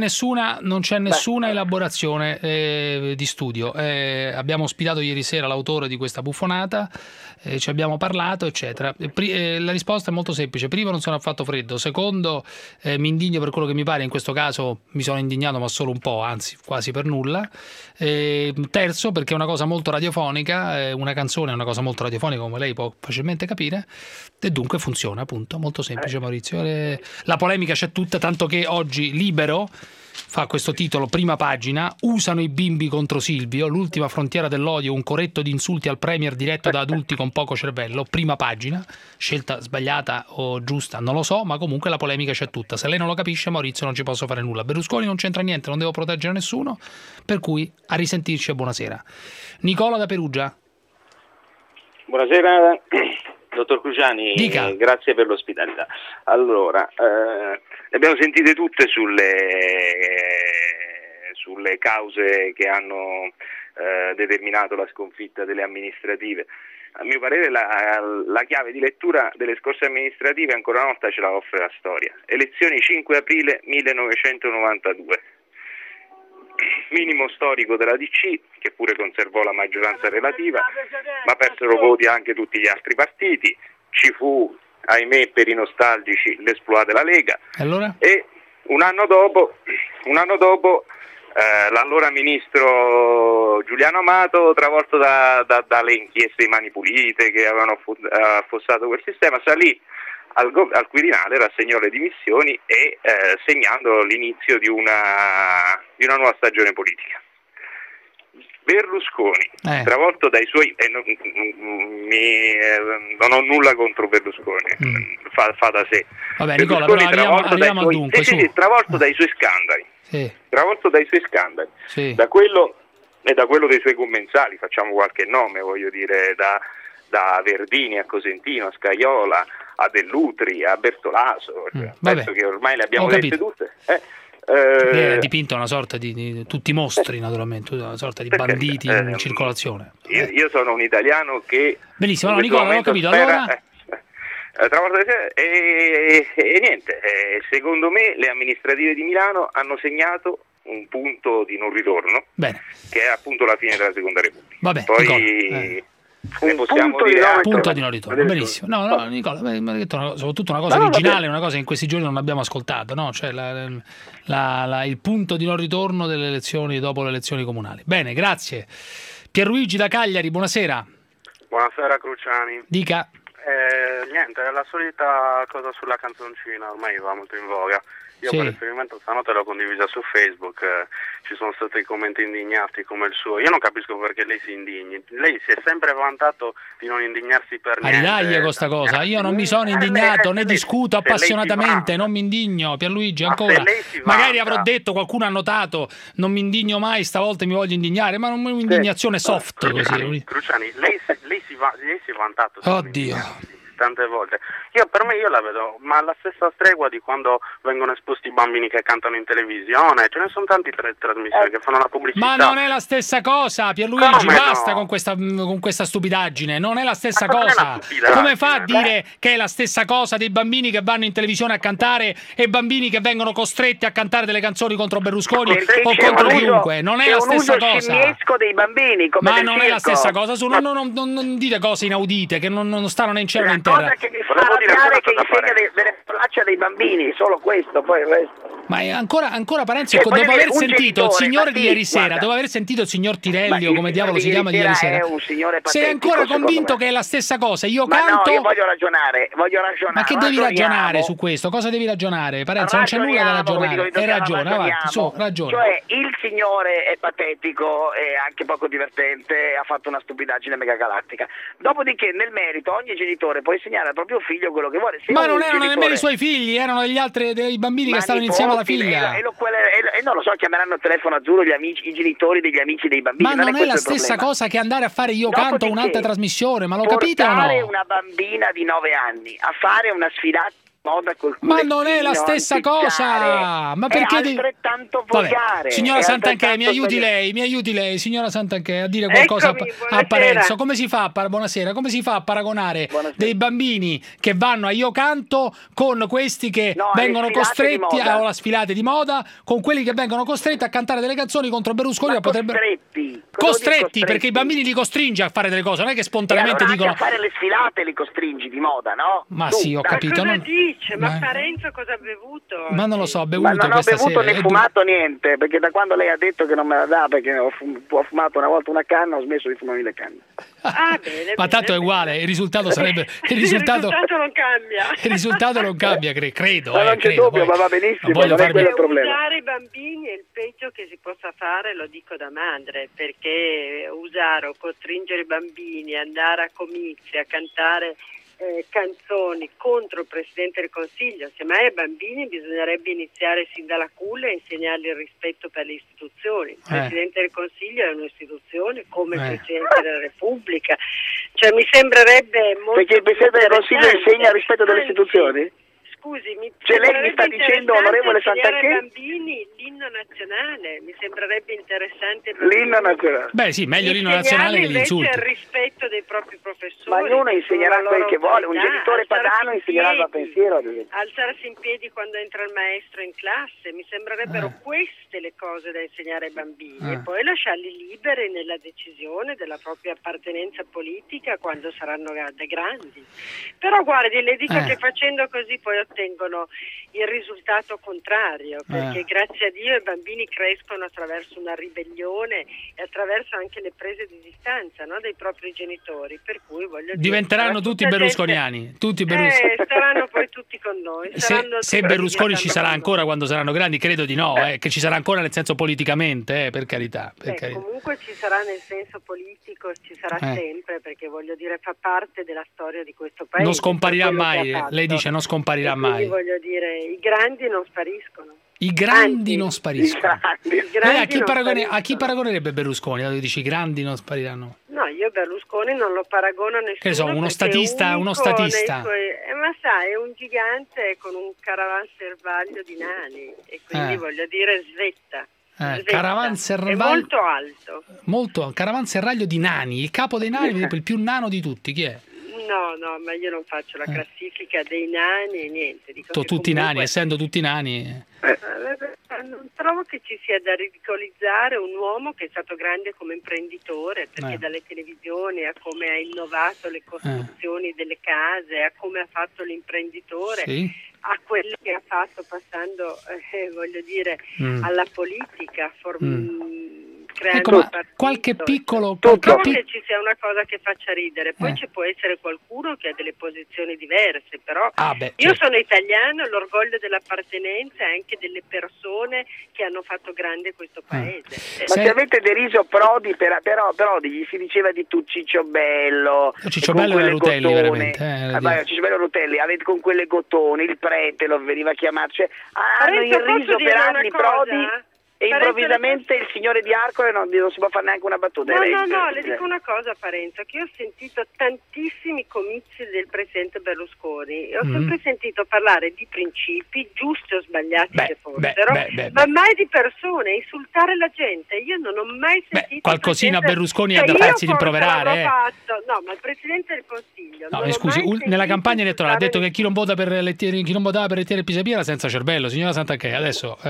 nessuna elaborazione di studio. Abbiamo ospitato ieri sera l'autore di questa buffonata, ci abbiamo parlato, eccetera. La risposta è molto semplice: primo, non sono affatto freddo; secondo, mi indigno per quello che mi pare, in questo caso mi sono indignato ma solo un po', anzi quasi per nulla; terzo, perché è una cosa molto radiofonica, una canzone è una cosa molto radiofonica, come lei può facilmente capire, e dunque funziona, appunto, molto semplice, Maurizio. La polemica c'è tutta, tanto che oggi Libero fa questo titolo, prima pagina: usano i bimbi contro Silvio, l'ultima frontiera dell'odio, un coretto di insulti al premier diretto da adulti con poco cervello, prima pagina. Scelta sbagliata o giusta non lo so, ma comunque la polemica c'è tutta. Se lei non lo capisce, Maurizio, non ci posso fare nulla. Berlusconi non c'entra niente, non devo proteggere nessuno, per cui a risentirci e buonasera. Nicola da Perugia. Buonasera dottor Cruciani, Dica. Grazie per l'ospitalità. Allora, le abbiamo sentite tutte sulle cause che hanno determinato la sconfitta delle amministrative. A mio parere la chiave di lettura delle scorse amministrative ancora una volta ce la offre la storia. Elezioni 5 aprile 1992. Minimo storico della DC, che pure conservò la maggioranza relativa, ma persero voti anche tutti gli altri partiti. Ci fu, ahimè, per i nostalgici, l'esploit della Lega. Allora? E un anno dopo l'allora ministro Giuliano Amato, travolto dalle inchieste di Mani Pulite che avevano affossato quel sistema, salì al Quirinale, rassegnò le dimissioni e segnando l'inizio di una nuova stagione politica. Berlusconi, travolto dai suoi, non ho nulla contro Berlusconi, fa da sé. Vabbè, Nicola, però arriviamo al dunque. Travolto dai suoi scandali, Sì. da quello dei suoi commensali, facciamo qualche nome, voglio dire, da Verdini a Cosentino, a Scajola, a Dell'Utri, a Bertolaso, penso che ormai le abbiamo dette tutte. Viene dipinto una sorta di tutti mostri, naturalmente, una sorta di banditi in circolazione. Io sono un italiano che... Benissimo, no, Nicola, non ho capito. Allora... E niente, secondo me le amministrative di Milano hanno segnato un punto di non ritorno, che è appunto la fine della Seconda Repubblica. Vabbè, poi possiamo dire punto di non ritorno, benissimo. No, Nicola, mi ha detto soprattutto una cosa originale, una cosa che in questi giorni non abbiamo ascoltato, no? Cioè il punto di non ritorno delle elezioni dopo le elezioni comunali. Bene, grazie. Pierluigi da Cagliari, buonasera. Buonasera Cruciani. Dica. Niente, è la solita cosa sulla canzoncina, ormai va molto in voga. Io per esperimento stanotte l'ho condivisa su Facebook, ci sono stati commenti indignati come il suo. Io non capisco perché lei si indigni. Lei si è sempre vantato di non indignarsi per niente. Ridaglia questa cosa. Io non mi sono indignato, ne discuto appassionatamente, non mi indigno. Pierluigi, ancora. Magari avrò detto, qualcuno ha notato, non mi indigno mai, stavolta mi voglio indignare, ma non è un'indignazione soft così. Cruciani, lei si è vantato. Oddio. Tante volte. Per me la vedo, ma la stessa stregua di quando vengono esposti i bambini che cantano in televisione, ce ne sono tanti trasmissioni che fanno la pubblicità. Ma non è la stessa cosa, Pierluigi, basta con questa stupidaggine, non è la stessa cosa. Come fa a dire che è la stessa cosa dei bambini che vanno in televisione a cantare e bambini che vengono costretti a cantare delle canzoni contro Berlusconi o contro chiunque? Non è la stessa cosa. Dei bambini, come ma non è la stessa cosa, non dite cose inaudite che non stanno né in cielo né in terra. Che mi fa arrabbiare che insegna delle parolacce dei bambini, solo questo, poi il resto. Ma ancora Parenzo, dopo aver sentito il signore di ieri sera, dopo aver sentito il signor Tirelli o come diavolo si chiama di ieri sera, sei ancora convinto che è la stessa cosa? Io canto. No, io voglio ragionare. Ma che devi ragionare su questo? Cosa devi ragionare? Parenzo, non c'è nulla da ragionare. Hai ragione, avanti, su, ragione. Cioè, il signore è patetico e anche poco divertente, ha fatto una stupidaggine mega galattica. Dopodiché, nel merito, ogni genitore può insegnare al proprio figlio quello che vuole. Ma non erano nemmeno i suoi figli, erano dei bambini che stavano insieme alla figlia. E non lo so, chiameranno il telefono azzurro i genitori degli amici dei bambini. Ma non è la stessa cosa che andare a fare Io Canto un'altra trasmissione, ma lo capite o no? Portare una bambina di 9 anni a fare una sfilata moda col ma non è la stessa cosa, ma perché è altrettanto volgare. Signora Santanchè, mi aiuti lei, signora Santanchè, a dire qualcosa a Parenzo. Come si fa buonasera, come si fa a paragonare dei bambini che vanno a Io Canto con questi che vengono costretti alla sfilate di moda, con quelli che vengono costretti a cantare delle canzoni contro Berlusconi? Costretti, perché i bambini li costringi a fare delle cose, non è che spontaneamente dicono a fare le sfilate li costringi di moda, no? Ma sì, ho capito, dice? Ma Parenzo cosa ha bevuto? Ma non lo so, ha bevuto non questa ho bevuto sera. né fumato niente, perché da quando lei ha detto che non me la dà, perché ho fumato una volta una canna, ho smesso di fumare le canne. Bene, ma tanto è uguale, il risultato sarebbe... Il risultato non cambia. Il risultato non cambia, credo. Ma non c'è dubbio, ma va benissimo, non è quello il problema. Usare i bambini è il peggio che si possa fare, lo dico da madre, perché usare o costringere i bambini a andare a comizi, a cantare canzoni contro il Presidente del Consiglio, semmai ai bambini bisognerebbe iniziare sin dalla culla e insegnargli il rispetto per le istituzioni. Il Presidente del Consiglio è un'istituzione come il Presidente della Repubblica, cioè mi sembrerebbe molto... Perché il Presidente del Consiglio insegna il rispetto delle istituzioni? Scusi, cioè lei mi sta dicendo, onorevole Santanchè, ai bambini l'inno nazionale, mi sembrerebbe interessante. L'inno nazionale. Beh sì, meglio l'inno nazionale che gli insulti. Il rispetto dei propri professori. Ma ognuno insegnerà quel che vuole, un genitore padano insegnerà da pensiero. Alzarsi in piedi quando entra il maestro in classe, mi sembrerebbero queste le cose da insegnare ai bambini e poi lasciarli liberi nella decisione della propria appartenenza politica quando saranno grandi. Però guardi, le dico che facendo così poi ottengono il risultato contrario, perché grazie a Dio i bambini crescono attraverso una ribellione e attraverso anche le prese di distanza, no, dei propri genitori, per cui voglio dire, diventeranno tutti berlusconiani, saranno poi tutti con noi. Se Berlusconi ci sarà ancora quando saranno grandi, credo di no, che ci sarà ancora nel senso politicamente, per carità. Comunque ci sarà nel senso politico, ci sarà sempre, perché voglio dire fa parte della storia di questo paese. Non scomparirà mai, lei dice non scomparirà mai. Voglio dire, i grandi non spariscono. I grandi non spariscono. A chi paragonerebbe Berlusconi? Tu dici i grandi non spariranno? No, io Berlusconi non lo paragono a nessuno. Che so, uno statista. Ma sai, è un gigante con un caravanservaglio di nani e quindi voglio dire svetta. Caravanserraglio è molto alto. Caravanserraglio di nani, il capo dei nani, il più nano di tutti, chi è? No, ma io non faccio la classifica dei nani e niente. Dico tutti nani, essendo tutti nani. Non trovo che ci sia da ridicolizzare un uomo che è stato grande come imprenditore, perché dalle televisioni a come ha innovato le costruzioni delle case, a come ha fatto l'imprenditore, a quello che ha fatto passando, voglio dire, alla politica, creando qualche piccolo trovo che ci sia una cosa che faccia ridere, poi ci può essere qualcuno che ha delle posizioni diverse, però io sono italiano, l'orgoglio dell'appartenenza e anche delle persone che hanno fatto grande questo paese. Ma se avete deriso Prodi, però Prodi gli si diceva di tu Ciccio Bello, Ciccio Bello e Rutelli veramente. Ciccio Bello e Rutelli, avete con quelle gottone, il prete lo veniva a chiamare, cioè hanno irriso per anni Prodi. E improvvisamente il signore di Arcore non si può fare neanche una battuta. No, le dico una cosa, Parenzo, che io ho sentito tantissimi comizi del presidente Berlusconi e ho sempre sentito parlare di principi, giusti o sbagliati che fossero, ma mai di persone, insultare la gente. Io non ho mai sentito qualcosina Berlusconi ha da farsi rimproverare. No, ma il presidente del Consiglio. No, scusi, nella campagna elettorale ha detto che chi non vota per Lettieri, chi non votava per Lettieri e Pisapia era senza cervello, signora Santanchè. Adesso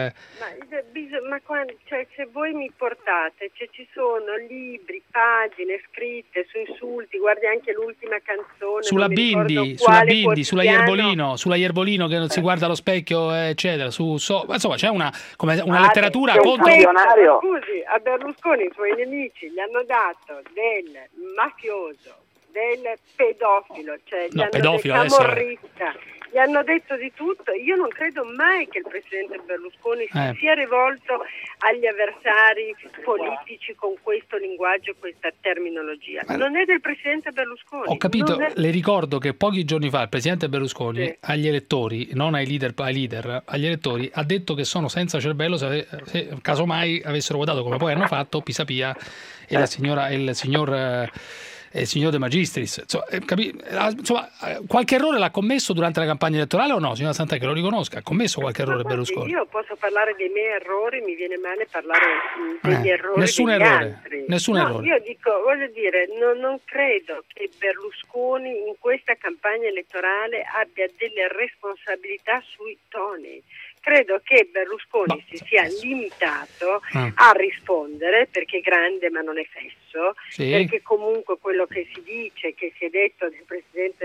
ma cioè, se voi mi portate, ci sono libri, pagine scritte su insulti, guardi anche l'ultima canzone sulla Bindi, sulla Iervolino che non si guarda allo specchio, eccetera. Insomma, c'è una letteratura contro. Scusi, a Berlusconi i suoi nemici gli hanno dato del mafioso, del pedofilo, cioè gli hanno del camorrista. Gli hanno detto di tutto. Io non credo mai che il presidente Berlusconi si sia rivolto agli avversari politici con questo linguaggio, questa terminologia. Non è del presidente Berlusconi. Ho capito, le ricordo che pochi giorni fa il presidente Berlusconi agli elettori, non ai leader, agli elettori, ha detto che sono senza cervello se casomai avessero votato come poi hanno fatto Pisapia e il signor De Magistris. Insomma, qualche errore l'ha commesso durante la campagna elettorale o no, signora Santanchè, che lo riconosca? Ha commesso qualche errore Berlusconi? Io posso parlare dei miei errori, mi viene male parlare degli errori nessun degli errore, altri. Nessun errore. Io dico, voglio dire, non credo che Berlusconi in questa campagna elettorale abbia delle responsabilità sui toni. Credo che Berlusconi si sia limitato a rispondere, perché è grande ma non è fesso, perché comunque quello che si dice, che si è detto del Presidente del Consiglio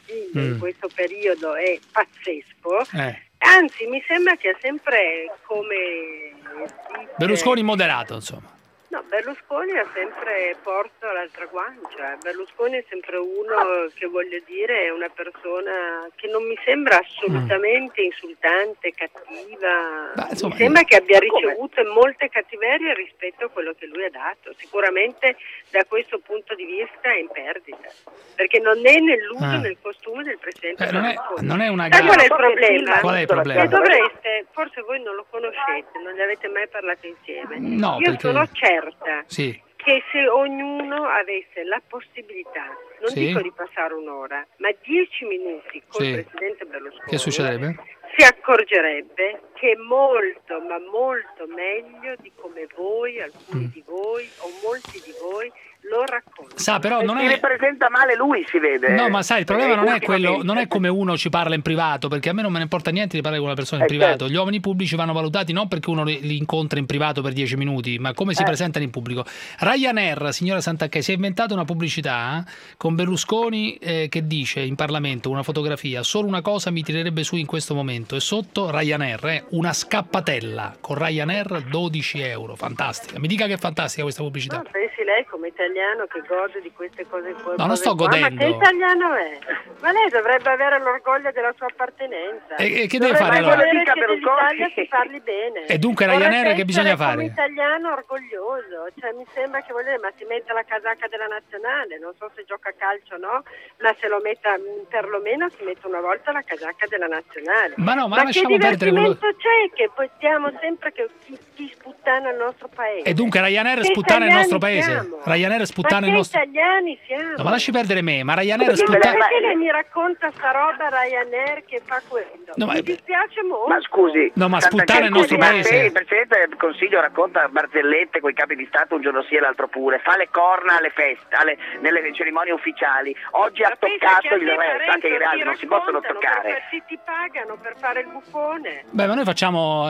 Consiglio in questo periodo è pazzesco. Anzi, mi sembra che è sempre come... Berlusconi moderato, insomma. No, Berlusconi ha sempre porto all'altra guancia. Berlusconi è sempre uno che, voglio dire, è una persona che non mi sembra assolutamente insultante, cattiva. Mi sembra che abbia ricevuto molte cattiverie rispetto a quello che lui ha dato. Sicuramente da questo punto di vista è in perdita, perché non è nell'uso nel costume del Presidente Berlusconi. Non è una Qual è il problema? Qual è il problema? Che dovreste, forse voi non lo conoscete, non ne avete mai parlato insieme. No, io perché... sono certa sì. che se ognuno avesse la possibilità, non dico di passare un'ora, ma 10 minuti con il Presidente Berlusconi, che succederebbe? Si accorgerebbe che è molto, ma molto meglio di come voi, alcuni di voi o molti di voi lo racconta. Sa, però non si è... ripresenta male lui, si vede. No, ma sai, il problema non è quello, non è come uno ci parla in privato, perché a me non me ne importa niente di parlare con una persona in privato. Gli uomini pubblici vanno valutati non perché uno li incontra in privato per 10 minuti, ma come si presentano in pubblico. Ryanair, signora Santanchè, si è inventata una pubblicità con Berlusconi che dice in Parlamento una fotografia: solo una cosa mi tirerebbe su in questo momento, e sotto Ryanair, una scappatella con Ryanair 12 euro. Fantastica, mi dica che è fantastica questa pubblicità. No, pensi lei come italiano che gode di queste cose qua? No, non sto godendo. Ma che italiano è? Ma lei dovrebbe avere l'orgoglio della sua appartenenza. E che deve fare allora? Che dell'Italia si parli bene. E dunque Ryanair che bisogna fare? Come italiano orgoglioso, cioè mi sembra che ma si metta la casacca della nazionale, non so se gioca a calcio o no, ma se lo metta, perlomeno si mette una volta la casacca della nazionale. Ma no, ma lasciamo che perdere quello... c'è che possiamo sempre che chi sputtana il nostro paese. E dunque Ryanair sputtana il nostro paese. Siamo? Ryanair sputtana il nostro... italiani siamo? No, ma lasci perdere me, ma Ryanair sputtana... Perché lei mi racconta sta roba Ryanair che fa quello? No, mi dispiace molto. Ma scusi, no, ma sputtare il nostro paese. Il Presidente del Consiglio racconta barzellette con i capi di Stato un giorno sì e l'altro pure, fa le corna alle feste, nelle cerimonie ufficiali. Oggi ha toccato il resto, anche i reali non si possono toccare. Ti pagano per fare il buffone. Beh, ma noi facciamo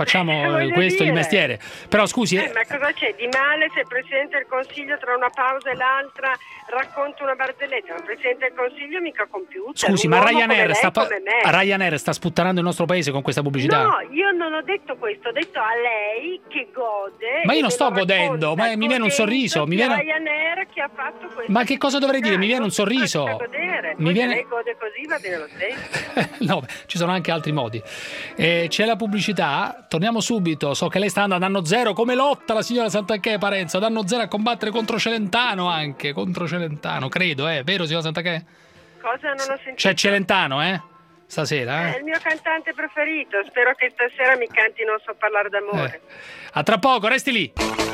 questo di mestiere. Però scusi... ma cosa c'è di male se il Presidente del Consiglio tra una pausa e l'altra racconta una barzelletta? Il Presidente del Consiglio mica computer. Scusi, ma Ryanair sta sputtanando il nostro paese con questa pubblicità? No, io non ho detto questo, ho detto a lei che gode. Ma io non sto godendo, ma mi viene un sorriso. Mi viene... Ryanair che ha fatto questo. Ma che cosa dovrei dire? Mi viene un sorriso. Mi viene... Se lei gode così va bene lo stesso. No, ci sono anche altri modi. C'è la pubblicità, torniamo subito. So che lei sta andando a danno zero, come lotta la signora Santanchè Parenzo, danno zero a combattere contro Celentano anche, contro Celentano, credo, vero signora Santanchè? Cosa non ho sentito? C'è Celentano, stasera, È il mio cantante preferito, spero che stasera mi canti Non so parlare d'amore. A tra poco, resti lì.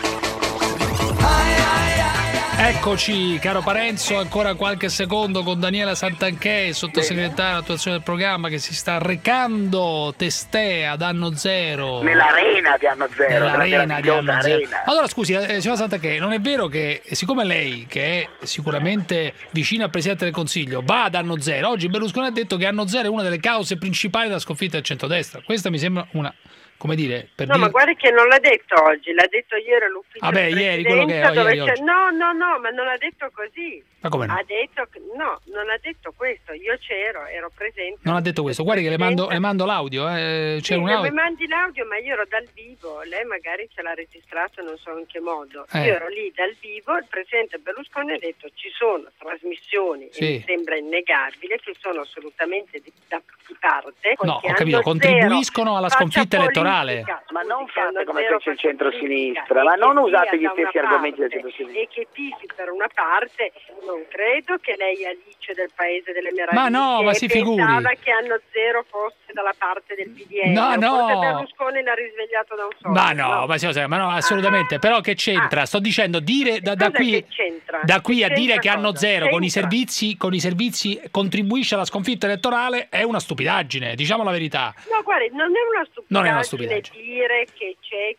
Eccoci, caro Parenzo, ancora qualche secondo con Daniela Santanchè, sottosegretario all'attuazione del programma, che si sta recando testè ad anno zero. Nell'arena di anno zero. Nell'arena di anno zero. Allora, scusi, signora Santanchè, non è vero che, siccome lei, che è sicuramente vicina al Presidente del Consiglio, va ad anno zero, oggi Berlusconi ha detto che anno zero è una delle cause principali della sconfitta del centrodestra. Questa mi sembra una... come dire, per no, dire... ma guardi che non l'ha detto oggi, l'ha detto ieri all'ufficio di ieri, quello che è ieri oggi. No, ma non l'ha detto così. Ma come no? Ha detto non ha detto questo, io ero presente. Non ha detto questo, guardi che le mando l'audio, c'è un audio. Mi mandi l'audio, ma io ero dal vivo, lei magari ce l'ha registrato, non so in che modo. Io ero lì dal vivo, il Presidente Berlusconi ha detto ci sono trasmissioni, e mi sembra innegabile, che sono assolutamente di parte. No, ho capito, contribuiscono alla sconfitta elettorale. Ma non fate come fece il centro-sinistra, ma non usate gli stessi argomenti del centro-sinistra. E che tifi per una parte, non credo che lei Alice del Paese delle Meraviglie. Ma no, ma si figuri. Pensava che anno zero fosse dalla parte del PDL. No. Forse Berlusconi l'ha risvegliato da un sogno. Ma no, assolutamente. Però che c'entra? Sto dicendo, dire da qui a dire che anno zero con i servizi contribuisce alla sconfitta elettorale è una stupidaggine, diciamo la verità. No, guardi, non è una stupidaggine dire che c'è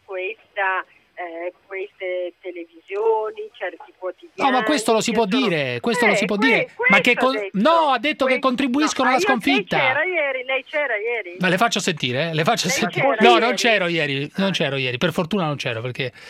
queste televisioni, certi quotidiani. No, ma questo lo si può dire, ma che ha detto che contribuiscono alla sconfitta. Lei c'era ieri? Ma le faccio sentire, No, non c'ero ieri, per fortuna non c'ero, perché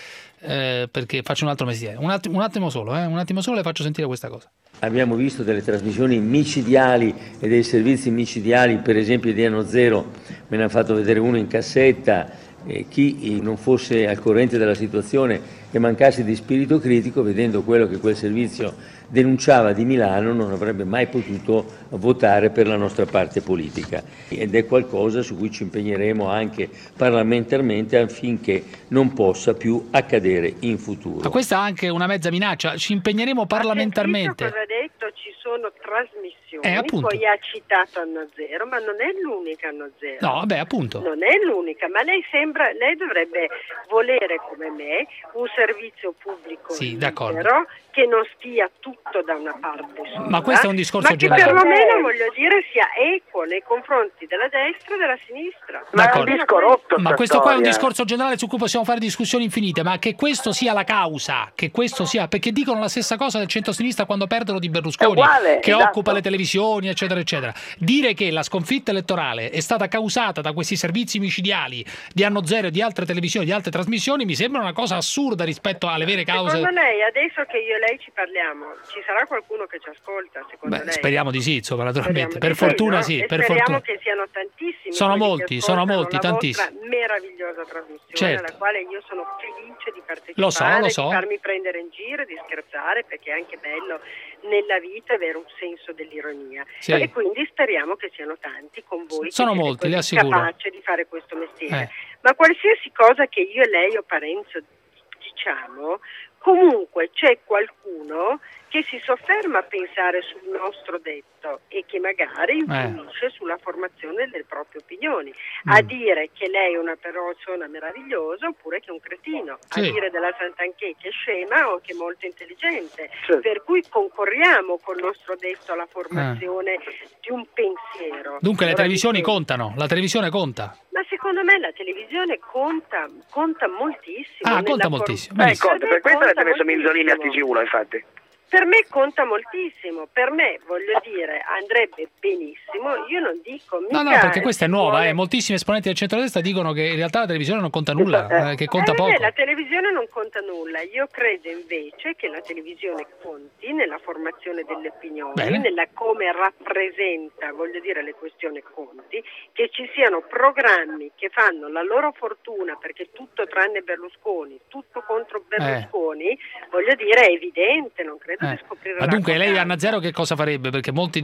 perché faccio un altro mestiere. Un attimo solo le faccio sentire questa cosa. Abbiamo visto delle trasmissioni micidiali e dei servizi micidiali, per esempio di Anno Zero, me ne ha fatto vedere uno in cassetta. Chi non fosse al corrente della situazione e mancasse di spirito critico, vedendo quello che quel servizio denunciava di Milano, non avrebbe mai potuto votare per la nostra parte politica, ed è qualcosa su cui ci impegneremo anche parlamentarmente affinché non possa più accadere in futuro. Ma questa è anche una mezza minaccia, ci impegneremo parlamentarmente. Cosa ha detto? Ci sono trasmissioni, appunto. poi ha citato Anno Zero, ma non è l'unica Anno Zero. No, vabbè, appunto. Non è l'unica, ma lei dovrebbe volere come me un servizio pubblico libero, che non stia tutto da una parte sola, ma questo è un discorso generale, ma che perlomeno, voglio dire, sia equo nei confronti della destra e della sinistra. Ma è un disco rotto. Ma questo qua è un discorso generale su cui possiamo fare discussioni infinite, ma che questo sia la causa, che questo sia, perché dicono la stessa cosa del centro-sinistra quando perdono di Berlusconi, che occupa le televisioni, eccetera, eccetera. Dire che la sconfitta elettorale è stata causata da questi servizi micidiali di Anno Zero e di altre televisioni, di altre trasmissioni, mi sembra una cosa assurda rispetto alle vere cause. Secondo lei, adesso che io e lei ci parliamo, ci sarà qualcuno che ci ascolta, secondo lei? Speriamo di sì, insomma, naturalmente. Per fortuna no? sì, E per speriamo fortuna. che siano tantissimi. Sono molti, tantissimi. Una meravigliosa trasmissione, certo, alla quale io sono felice di partecipare, lo so. di farmi prendere in giro, di scherzare, perché è anche bello nella vita avere un senso dell'ironia. Sì. E quindi speriamo che siano tanti con voi, sono che molti, le siete assicuro, capaci di fare questo mestiere. Ma qualsiasi cosa che io e lei o Parenzo diciamo, comunque c'è qualcuno che si sofferma a pensare sul nostro detto e che magari influisce sulla formazione delle proprie opinioni, a dire che lei è una persona meravigliosa oppure che è un cretino, a dire della Santanchè che è scema o che è molto intelligente, per cui concorriamo col nostro detto alla formazione di un pensiero. Dunque le televisioni contano, la televisione conta. Ma secondo me la televisione conta moltissimo. Conta moltissimo. Conta, per questo l'ha messo Minzolini al TG1, infatti. Per me conta moltissimo, per me, voglio dire, andrebbe benissimo, io non dico mica... No, perché questa è nuova, moltissimi esponenti del centrodestra dicono che in realtà la televisione non conta nulla, che conta poco. La televisione non conta nulla, io credo invece che la televisione conti nella formazione delle opinioni, nella come rappresenta, voglio dire, le questioni conti, che ci siano programmi che fanno la loro fortuna, perché tutto tranne Berlusconi, tutto contro Berlusconi, voglio dire, è evidente, non credo. Ma dunque lei Anna Zero che cosa farebbe? Perché molti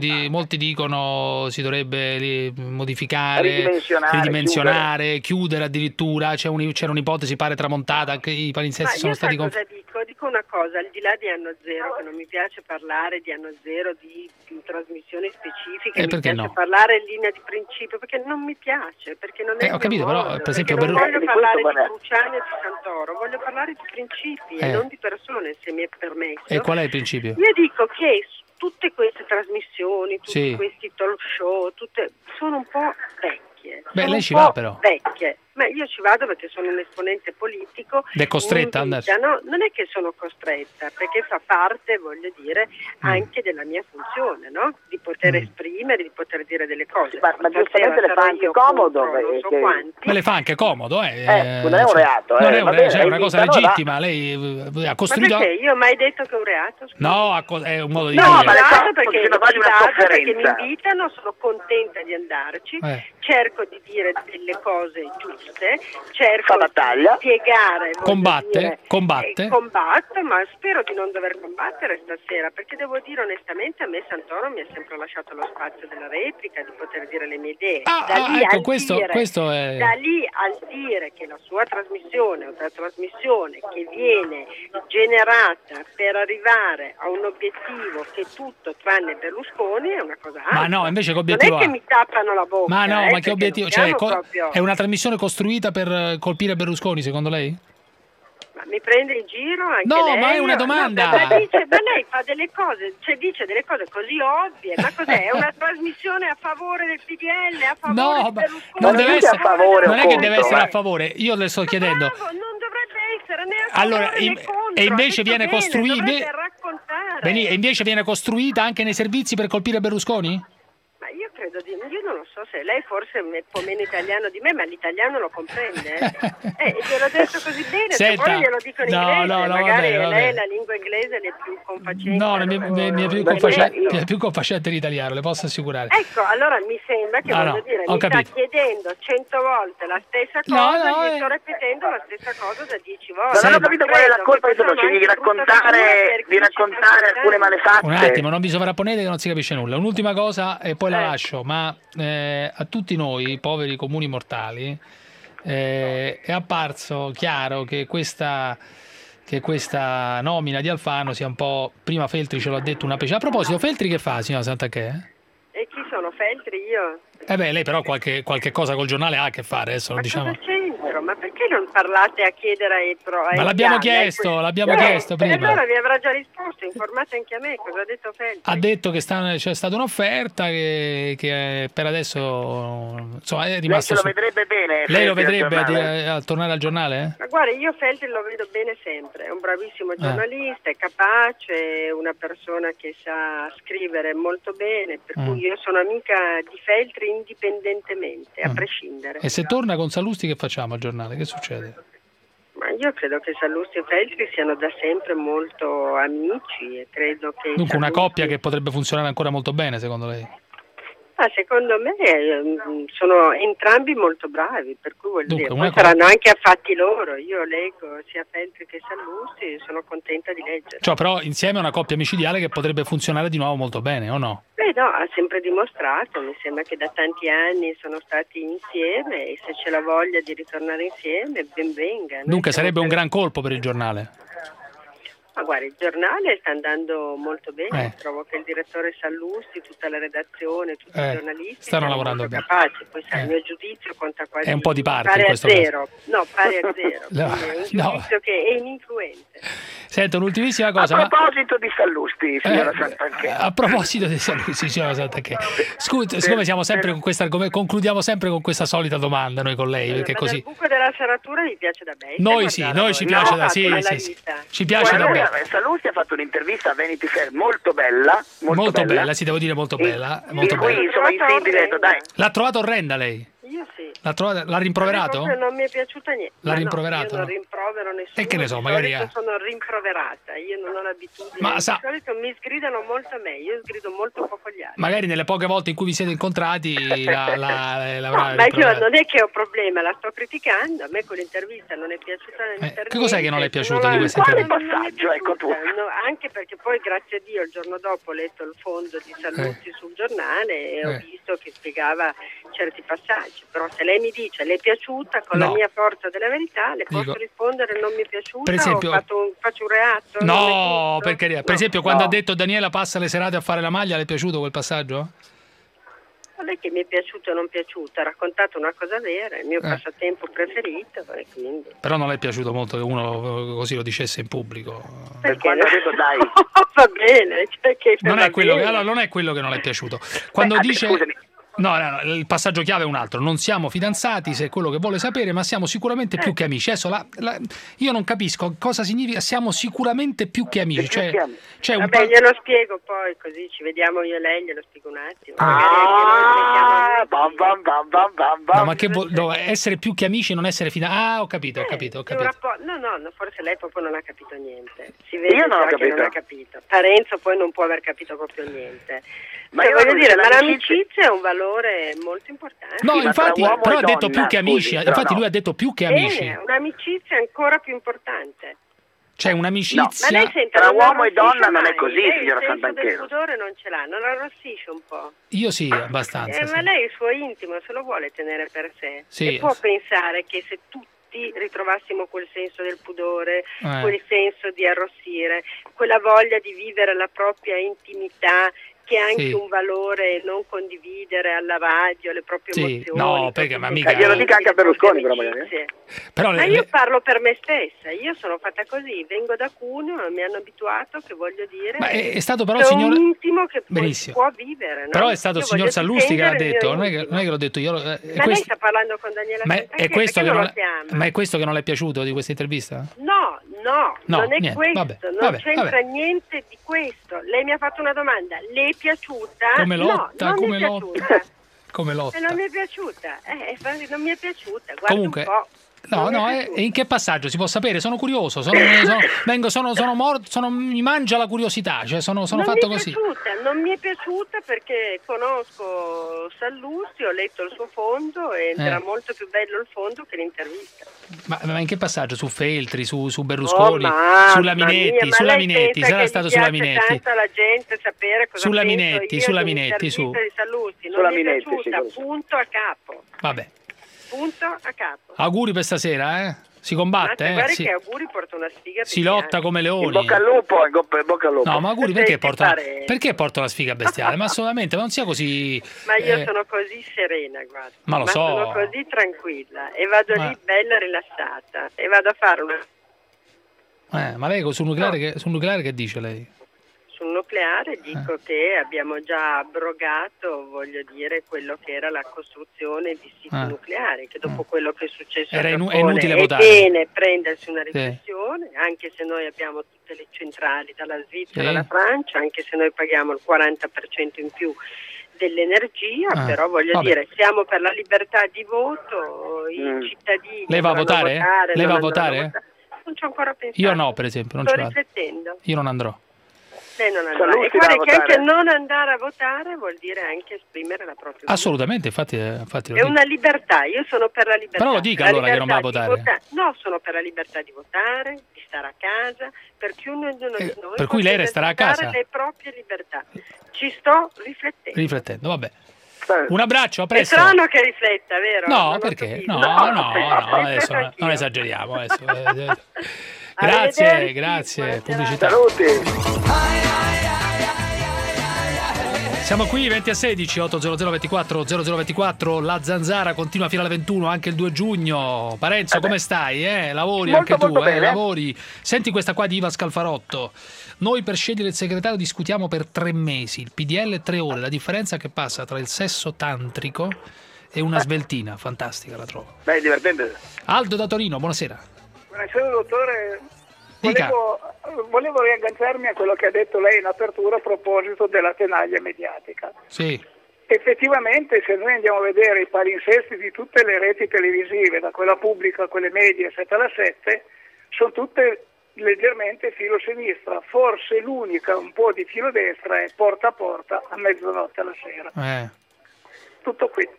dicono si dovrebbe modificare, ridimensionare, chiudere addirittura, c'era un'ipotesi pare tramontata, anche i palinsesti sono stati dico una cosa, al di là di Anno Zero, che non mi piace parlare di Anno Zero, di trasmissioni specifiche, mi piace parlare in linea di principio, perché non mi piace, perché non è ho capito, modo, però per esempio non voglio parlare di Cruciani e di Santoro, voglio parlare di principi e non di persone, se mi è permesso. E qual è il principio? Io dico che tutte queste trasmissioni, tutti questi talk show, sono un po' vecchie. Lei ci va però. Vecchie. Ma io ci vado perché sono un esponente politico. Ed è costretta ad andarci? No, non è che sono costretta, perché fa parte, voglio dire, anche della mia funzione, no? Di poter esprimere, di poter dire delle cose. Ma giustamente le fa anche comodo. Non so quanti. Ma le fa anche comodo, non è un reato. Non è una cosa legittima. Lei ha costruito. Ma perché? Io ho mai detto che è un reato? Scusa. No, è un modo di dire. No, ma perché mi invitano, sono contenta di andarci, cerco di dire delle cose giuste. Cerco di spiegare, combatto, ma spero di non dover combattere stasera, perché devo dire onestamente, a me Santoro mi ha sempre lasciato lo spazio della replica, di poter dire le mie idee. Da lì al dire che la sua trasmissione è una trasmissione che viene generata per arrivare a un obiettivo che tutto tranne Berlusconi è una cosa altra. Ma no, invece che obiettivo non è che mi tappano la bocca. Ma no, ma che obiettivo? Cioè, proprio... è una trasmissione costruita per colpire Berlusconi, secondo lei? Ma mi prende in giro anche no, lei? No, ma è una domanda. Ma lei fa delle cose, dice delle cose così ovvie. Ma cos'è? È una trasmissione a favore del PDL, a favore di Berlusconi? Non deve essere a favore, non è che deve essere a favore. Io le sto chiedendo. Bravo, non dovrebbe essere né a allora, favore né contro. E invece viene costruita. E invece viene costruita anche nei servizi per colpire Berlusconi? Io credo di io non lo so se lei forse è un po' meno italiano di me, ma l'italiano lo comprende. Gliel'ho detto così bene, senta, se vuole glielo dico in inglese, magari va bene. lei la lingua inglese le è più confacente. No, mi è più confacente l'italiano, le posso assicurare. Ecco, allora mi sembra che mi sta chiedendo 100 volte la stessa cosa e gli sto ripetendo la stessa cosa da 10 volte. Non ho capito qual è la colpa di raccontare alcune malefatte. Un attimo, non vi sovrapponete che non si capisce nulla. Un'ultima cosa e poi la lascio, ma a tutti noi, poveri comuni mortali, è apparso chiaro che questa nomina di Alfano sia un po', prima Feltri ce l'ha detto, una pece. A proposito, Feltri che fa, signora Santanchè? E chi sono Feltri? Io? Lei però qualche cosa col giornale ha a che fare, adesso lo diciamo. Cosa c'entro? Ma perché non parlate a chiedere ai pro? Ma l'abbiamo chiesto prima. Allora vi avrà già risposto, informate anche a me, cosa ha detto Feltri? Ha detto che c'è stata un'offerta che per adesso insomma è rimasto. Lei lo vedrebbe bene? Lei lo vedrebbe a tornare al giornale? Ma guarda, io Feltri lo vedo bene sempre, è un bravissimo giornalista, è capace, è una persona che sa scrivere molto bene, per cui io sono amica di Feltri indipendentemente, a prescindere. E se torna con Sallusti che facciamo al giornale? Che succede? Ma io credo che Sallusti e Feltri siano da sempre molto amici e credo che... Dunque una coppia che potrebbe funzionare ancora molto bene, secondo lei? Secondo me sono entrambi molto bravi, per cui vuol dire, poi cosa... saranno anche affatti loro. Io leggo sia Feltri che Sallusti e sono contenta di leggere. Cioè, però insieme è una coppia micidiale che potrebbe funzionare di nuovo molto bene, o no? No, ha sempre dimostrato, mi sembra che da tanti anni sono stati insieme e se c'è la voglia di ritornare insieme, ben venga. Dunque sarebbe un gran colpo per il giornale. Ma guarda, il giornale sta andando molto bene, trovo che il direttore Sallusti, tutta la redazione, tutti i giornalisti stanno lavorando bene. Capaci, poi il mio giudizio conta quasi è un po' di parte pari in a questo zero. caso. No, pari a zero. È un giudizio che è ininfluente. Senta, un'ultimissima cosa. A proposito di Sallusti, signora Santanchè. A proposito di Sallusti, signora Santanchè. Siccome siamo sempre con questo argomento, concludiamo sempre con questa solita domanda noi con lei, perché così. Il buco della serratura mi piace da bene. Noi ci piace da ci piace da bene. Sallusti ha fatto un'intervista a Vanity Fair molto bella, molto bella, sì, devo dire molto bella, molto bella. Qui insomma dai. L'ha trovata orrenda lei? Io sì. L'ha rimproverato? Non mi è piaciuta niente. L'ha rimproverato? Io non rimprovero nessuno. E che ne so, magari sono rimproverata, io non ho l'abitudine. Ma di solito mi sgridano molto a me, io sgrido molto poco agli altri. Magari nelle poche volte in cui vi siete incontrati l'avrà ma io non è che ho problema, la sto criticando, a me quell'intervista non è piaciuta. Che cos'è che non le è piaciuto di questa intervista? Passaggio, ecco tu. Anche perché poi grazie a Dio il giorno dopo ho letto il fondo di Sallusti sul giornale e ho visto che spiegava certi passaggi, però se lei mi dice le è piaciuta con la mia forza della verità, le posso rispondere non mi è piaciuta, per esempio, faccio un reato? No, perché per esempio quando ha detto Daniela passa le serate a fare la maglia, le è piaciuto quel passaggio? Non è che mi è piaciuto o non piaciuto, ha raccontato una cosa vera, il mio passatempo preferito e quindi... Però non le è piaciuto molto che uno così lo dicesse in pubblico? Perché quando ha detto dai... va bene, cioè che non è quello che non le è piaciuto. Quando dice... Scusami. No, il passaggio chiave è un altro. Non siamo fidanzati, se è quello che vuole sapere, ma siamo sicuramente più che amici. Adesso io non capisco cosa significa siamo sicuramente più che amici. Vabbè, glielo spiego poi, così ci vediamo io e lei, glielo spiego un attimo. No, ma che essere più che amici e non essere fidanzati? Ho capito. No, forse lei proprio non ha capito niente. Si vede io non ho che capito. non ha capito. Parenzo poi non può aver capito proprio niente. Ma voglio dire, ma l'amicizia è un valore molto importante. No, infatti, però ha detto più che amici. Infatti lui ha detto più che amici. Un'amicizia è ancora più importante. Cioè un'amicizia ma lei sente, tra uomo e donna non è così, lei signora Santanchè. Il Santanchè. pudore non ce l'ha, non arrossisce un po'. Io sì, abbastanza. Ma lei il suo intimo se lo vuole tenere per sé. Sì. E può pensare che se tutti ritrovassimo quel senso del pudore, quel senso di arrossire, quella voglia di vivere la propria intimità, che è anche un valore non condividere alla radio le proprie emozioni. No, perché ma mica glielo dica anche a Berlusconi, però ma io parlo per me stessa, io sono fatta così, vengo da Cuneo, mi hanno abituato, che voglio dire, ma è stato però un intimo che può vivere, no? Però è stato il signor Sallusti che l'ha detto, non è che l'ho detto io. Ma lei sta parlando con Daniela Santanchè, è questo che non le è piaciuto di questa intervista? No, non è niente, questo, non c'entra niente di questo. Lei mi ha fatto una domanda, le è piaciuta? Come lotta, no, non come è lotta. piaciuta. Come lotta? E non mi è piaciuta, non mi è piaciuta. Guarda Comunque, un po'. E in che passaggio si può sapere? Sono curioso, mi mangia la curiosità, cioè sono fatto così. Non mi è piaciuta perché conosco Sallusti, ho letto il suo fondo ed era molto più bello il fondo che l'intervista. Ma in che passaggio? Su Feltri, su Berlusconi, sulla Minetti, sarà stato sulla Minetti. Tanto alla gente sapere cosa sulla penso Minetti, io sulla Minetti, su. di Sallusti. Non sulla mi è Minetti, piaciuta, punto a capo. Vabbè. Punto a capo. Auguri per stasera, eh? Si combatte, guarda che auguri porta una sfiga. Si lotta come leoni. In bocca al lupo, bocca al lupo. No, ma auguri perché porta la sfiga bestiale? Ma assolutamente, ma non sia così. Ma io sono così serena, guarda. Ma lo so. Sono così tranquilla e vado lì bella rilassata e vado a fare una. Ma lei sul nucleare che dice lei? Sul nucleare dico che abbiamo già abrogato, voglio dire, quello che era la costruzione di siti nucleari, che dopo quello che è successo era a Giappone inutile votare. È bene prendersi una riflessione, anche se noi abbiamo tutte le centrali dalla Svizzera alla Francia, anche se noi paghiamo il 40% in più dell'energia, però voglio dire, siamo per la libertà di voto, i cittadini. Lei va a votare? Lei va a votare? Non ci ho ancora pensato. Io no, per esempio, non sto ci vado. Riflettendo. Io non andrò. Non andrà. E guarda che anche non andare a votare vuol dire anche esprimere la propria opinione. Assolutamente, infatti lo è una libertà, io sono per la libertà. Però lo dica allora che non va a votare. No, sono per la libertà di votare, di stare a casa, per ognuno di noi. Per cui lei resterà a casa? Le proprie libertà. Ci sto riflettendo. Vabbè. Un abbraccio, a presto. È strano che rifletta, vero? No, perché? No, adesso non esageriamo adesso. Grazie, pubblicità. Saluti. Siamo qui 20 a 16 800 24 0024. La Zanzara continua fino alle 21 anche il 2 giugno. Parenzo, come stai? Lavori molto, anche tu, bene. Lavori. Senti questa qua di Iva Scalfarotto. Noi per scegliere il segretario discutiamo per 3 mesi, il PDL 3 ore. La differenza che passa tra il sesso tantrico e una sveltina, fantastica la trovo. Beh, divertente. Aldo da Torino, buonasera. Buonasera dottore, volevo riagganciarmi a quello che ha detto lei in apertura a proposito della tenaglia mediatica. Sì. Effettivamente, se noi andiamo a vedere i palinsesti di tutte le reti televisive, da quella pubblica a quelle medie 7 alla 7, sono tutte leggermente filo sinistra, forse l'unica un po' di filo destra è Porta a Porta a mezzanotte alla sera. Tutto qui.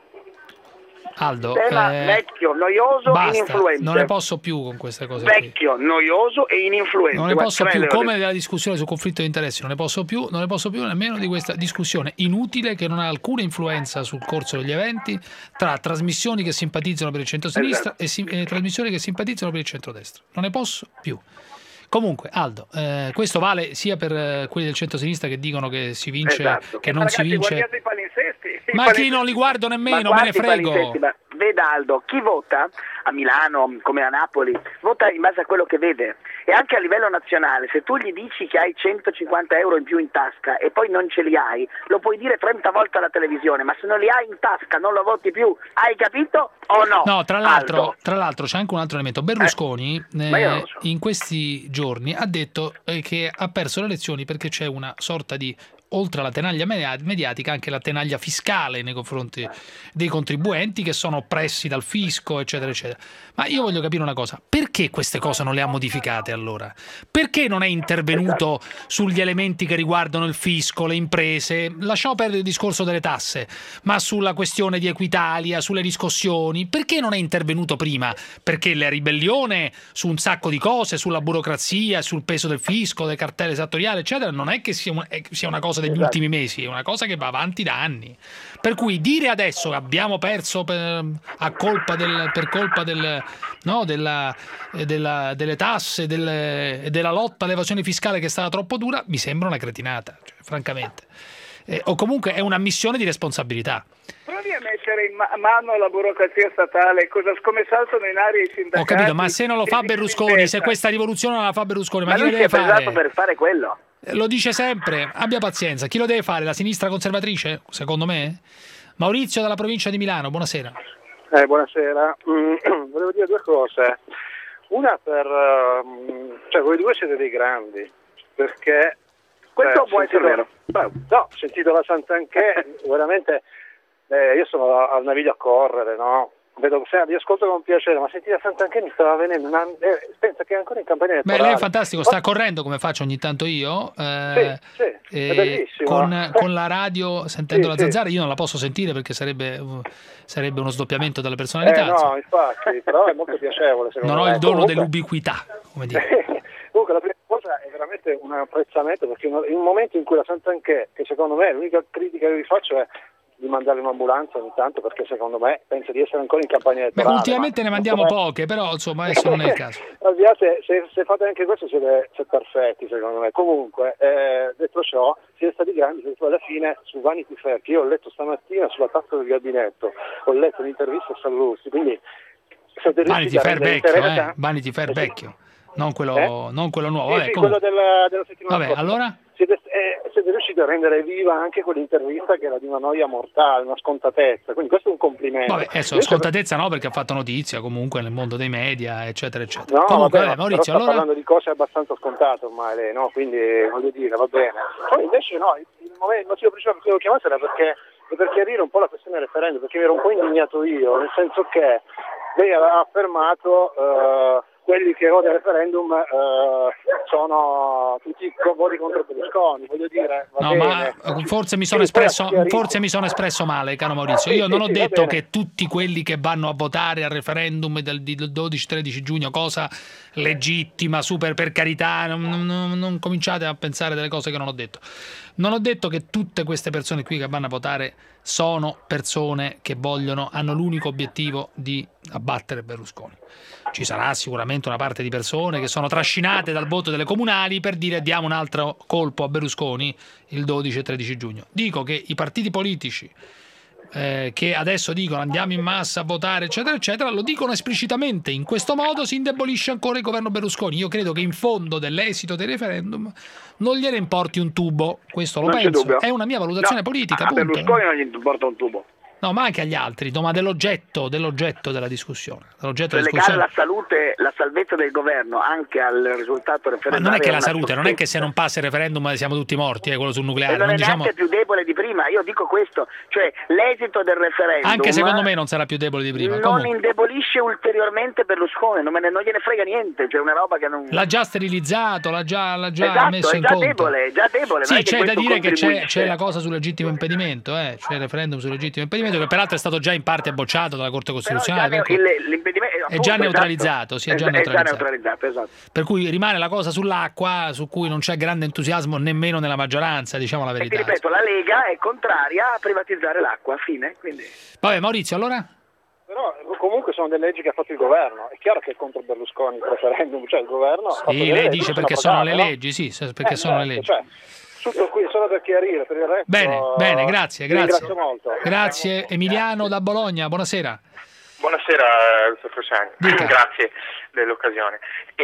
Aldo, vecchio, noioso e ininfluente. Non ne posso più con queste cose. Vecchio, noioso e ininfluente. Non ne posso più, come della discussione sul conflitto di interessi, non ne posso più nemmeno di questa discussione inutile che non ha alcuna influenza sul corso degli eventi tra trasmissioni che simpatizzano per il centro-sinistra e trasmissioni che simpatizzano per il centro-destra. Non ne posso più. Comunque, Aldo, questo vale sia per quelli del centro-sinistra che dicono che si vince, che non si vince. Guardate i palinsesti. Ma chi non li guardo nemmeno, me ne frego. Veda Aldo, chi vota a Milano come a Napoli vota in base a quello che vede, e anche a livello nazionale se tu gli dici che hai 150 euro in più in tasca e poi non ce li hai, lo puoi dire 30 volte alla televisione, ma se non li hai in tasca non lo voti più, hai capito o no? No, tra l'altro c'è anche un altro elemento. Berlusconi in questi giorni ha detto che ha perso le elezioni perché c'è una sorta di, oltre alla tenaglia mediatica, anche la tenaglia fiscale nei confronti dei contribuenti che sono oppressi dal fisco, eccetera, eccetera. Ma io voglio capire una cosa: perché queste cose non le ha modificate allora? Perché non è intervenuto sugli elementi che riguardano il fisco, le imprese? Lasciamo perdere il discorso delle tasse, ma sulla questione di Equitalia, sulle riscossioni, perché non è intervenuto prima? Perché la ribellione su un sacco di cose, sulla burocrazia, sul peso del fisco, delle cartelle esattoriali, eccetera, non è che sia una cosa degli ultimi mesi, è una cosa che va avanti da anni. Per cui dire adesso che abbiamo perso per colpa delle tasse e della lotta all'evasione fiscale che è stata troppo dura mi sembra una cretinata, cioè, francamente. O comunque è un'ammissione di responsabilità. Provi a mettere in mano alla burocrazia statale, come saltano in aria i sindacati. Ho capito, ma se non lo fa Berlusconi, se questa rivoluzione non la fa Berlusconi, ma chi lui lo deve si è pesato per fare quello. Lo dice sempre, abbia pazienza. Chi lo deve fare? La sinistra conservatrice? Secondo me? Maurizio dalla provincia di Milano, buonasera. Buonasera. Volevo dire due cose. Una cioè voi due siete dei grandi, perché... Questo può essere vero. No, ho sentito la Santanchè, veramente io sono al Naviglio a correre, no? Vedo, vi ascolto con piacere, ma sentire Santanchè mi stava venendo pensa che è ancora in campagna elettorale. Lei è fantastico, sta correndo come faccio ogni tanto io, è bellissimo. con la radio, sentendo la Zanzara, io non la posso sentire perché sarebbe uno sdoppiamento della personalità. No, infatti, però è molto piacevole. Non ho il dono dell'ubiquità, come dire. Comunque la prima cosa è veramente un apprezzamento, perché in un momento in cui la Santanchè, che secondo me l'unica critica che vi faccio è di mandare un'ambulanza ogni tanto, perché secondo me penso di essere ancora in campagna elettorale. Ultimamente ne mandiamo poche, però insomma adesso non è il caso. Se fate anche questo siete perfetti secondo me. Comunque, detto ciò, siete stati grandi, perché alla fine su Vanity Fair, che io ho letto stamattina sulla tazza del gabinetto, ho letto un'intervista a Sallusti, quindi Vanity Fair vecchio, Vanity Fair vecchio, non quello nuovo. Sì, quello della settimana scorsa. Allora? Siete riusciti a rendere viva anche quell'intervista che era di una noia mortale, una scontatezza, quindi questo è un complimento. Scontatezza no, perché ha fatto notizia comunque nel mondo dei media, eccetera eccetera. No, comunque, Maurizio, sta parlando di cose abbastanza scontate ormai lei, no? Quindi voglio dire, va bene. Poi invece no, il motivo principale che lo chiamato era per chiarire un po' la questione del referendum, perché mi ero un po' indignato io, nel senso che lei ha affermato quelli che votano il referendum sono tutti voti contro Berlusconi, voglio dire, va bene. Ma forse mi sono espresso male, caro Maurizio. Io non ho detto che tutti quelli che vanno a votare al referendum del 12-13 giugno, cosa legittima, super, per carità, non cominciate a pensare delle cose che non ho detto. Non ho detto che tutte queste persone qui che vanno a votare sono persone che hanno l'unico obiettivo di abbattere Berlusconi. Ci sarà sicuramente una parte di persone che sono trascinate dal voto delle comunali per dire diamo un altro colpo a Berlusconi il 12 e 13 giugno. Dico che i partiti politici che adesso dicono andiamo in massa a votare eccetera eccetera, lo dicono esplicitamente. In questo modo si indebolisce ancora il governo Berlusconi. Io credo che in fondo dell'esito del referendum non gliene importi un tubo, questo lo penso, è una mia valutazione politica. A Berlusconi non gli importa un tubo. No, ma anche agli altri, ma dell'oggetto della discussione. Legare la salute, la salvezza del governo anche al risultato referendario. Ma non è che la salute, non è che se non passa il referendum siamo tutti morti, quello sul nucleare. E non è neanche più debole di prima, io dico questo, cioè l'esito del referendum. Anche secondo me non sarà più debole di prima. Non indebolisce ulteriormente Berlusconi, non gliene frega niente, cioè una roba che non. L'ha già sterilizzato, l'ha già messo in conto. È già debole. Sì, c'è da dire che c'è la cosa sul legittimo impedimento, c'è il referendum sul legittimo impedimento, che peraltro è stato già in parte bocciato dalla Corte Costituzionale, è già neutralizzato, esatto. Per cui rimane la cosa sull'acqua, su cui non c'è grande entusiasmo nemmeno nella maggioranza, diciamo la verità. E ti ripeto, la Lega è contraria a privatizzare l'acqua, fine. Quindi. Vabbè, Maurizio, allora? Però comunque sono delle leggi che ha fatto il governo, è chiaro che è contro Berlusconi il referendum, cioè il governo. Sì, lei dice perché sono le leggi, sì, perché sono le leggi. Tutto qui solo per chiarire, per il resto. Bene, grazie. Ringrazio molto. Grazie Emiliano da Bologna, buonasera. Buonasera, dottor Frusciani, grazie dell'occasione.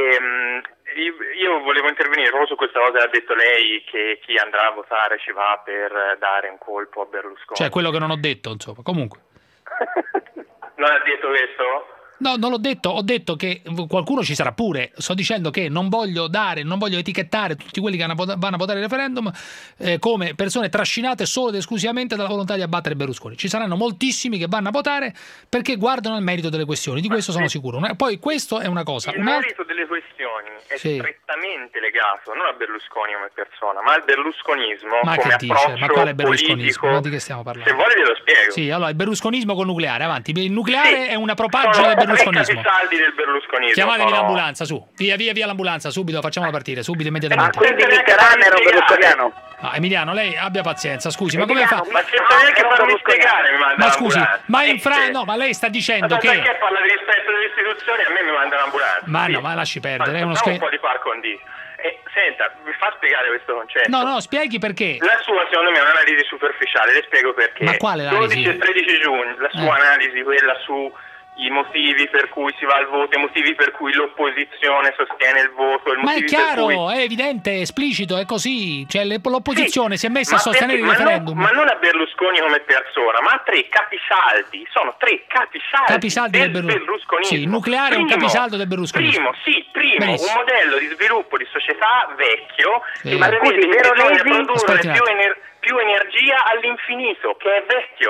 Io volevo intervenire proprio su questa cosa che ha detto lei, che chi andrà a votare ci va per dare un colpo a Berlusconi. Cioè quello che non ho detto, insomma, comunque. Non ha detto questo? No, non l'ho detto, ho detto che qualcuno ci sarà pure. Sto dicendo che non voglio etichettare tutti quelli che vanno a votare il referendum come persone trascinate solo ed esclusivamente dalla volontà di abbattere Berlusconi. Ci saranno moltissimi che vanno a votare perché guardano al merito delle questioni, di questo sono sicuro. Poi questo è una cosa. Il merito delle questioni è strettamente legato non a Berlusconi come persona, ma al berlusconismo come approccio ma quale berlusconismo? Politico. Ma di che stiamo parlando? Se vuole glielo spiego. Sì, allora il berlusconismo col nucleare, avanti. Il nucleare è una propaganda del berlusconismo. Saldi del berlusconismo. Chiamatevi l'ambulanza, su. Via l'ambulanza, subito, facciamola partire, subito, immediatamente. Quindi Mitterrand era berlusconiano. No, Emiliano, lei abbia pazienza, scusi, ma come fa? Ma senza neanche farmi spiegare mi manda l'ambulanza. Ma lei sta dicendo che... perché parla di rispetto delle istituzioni e a me mi manda l'ambulanza? Ma no, ma lasci perdere, è uno un po' di par condicio. Senta, mi fa spiegare questo concetto? No, spieghi perché. La sua, secondo me, è un'analisi superficiale, le spiego perché. Ma quale analisi? 12 e 13 giugno, la sua analisi, quella su i motivi per cui si va al voto, i motivi per cui l'opposizione sostiene il voto, ma è chiaro, è evidente, è esplicito, è così, cioè l'opposizione si è messa a sostenere il referendum. Ma non a Berlusconi come persona, ma a tre capisaldi, sono tre capisaldi del berlusconismo. Sì, il nucleare è un capisaldo del berlusconismo. Primo, un modello di sviluppo di società vecchio, che prevede che bisogna produrre più energia all'infinito, che è vecchio.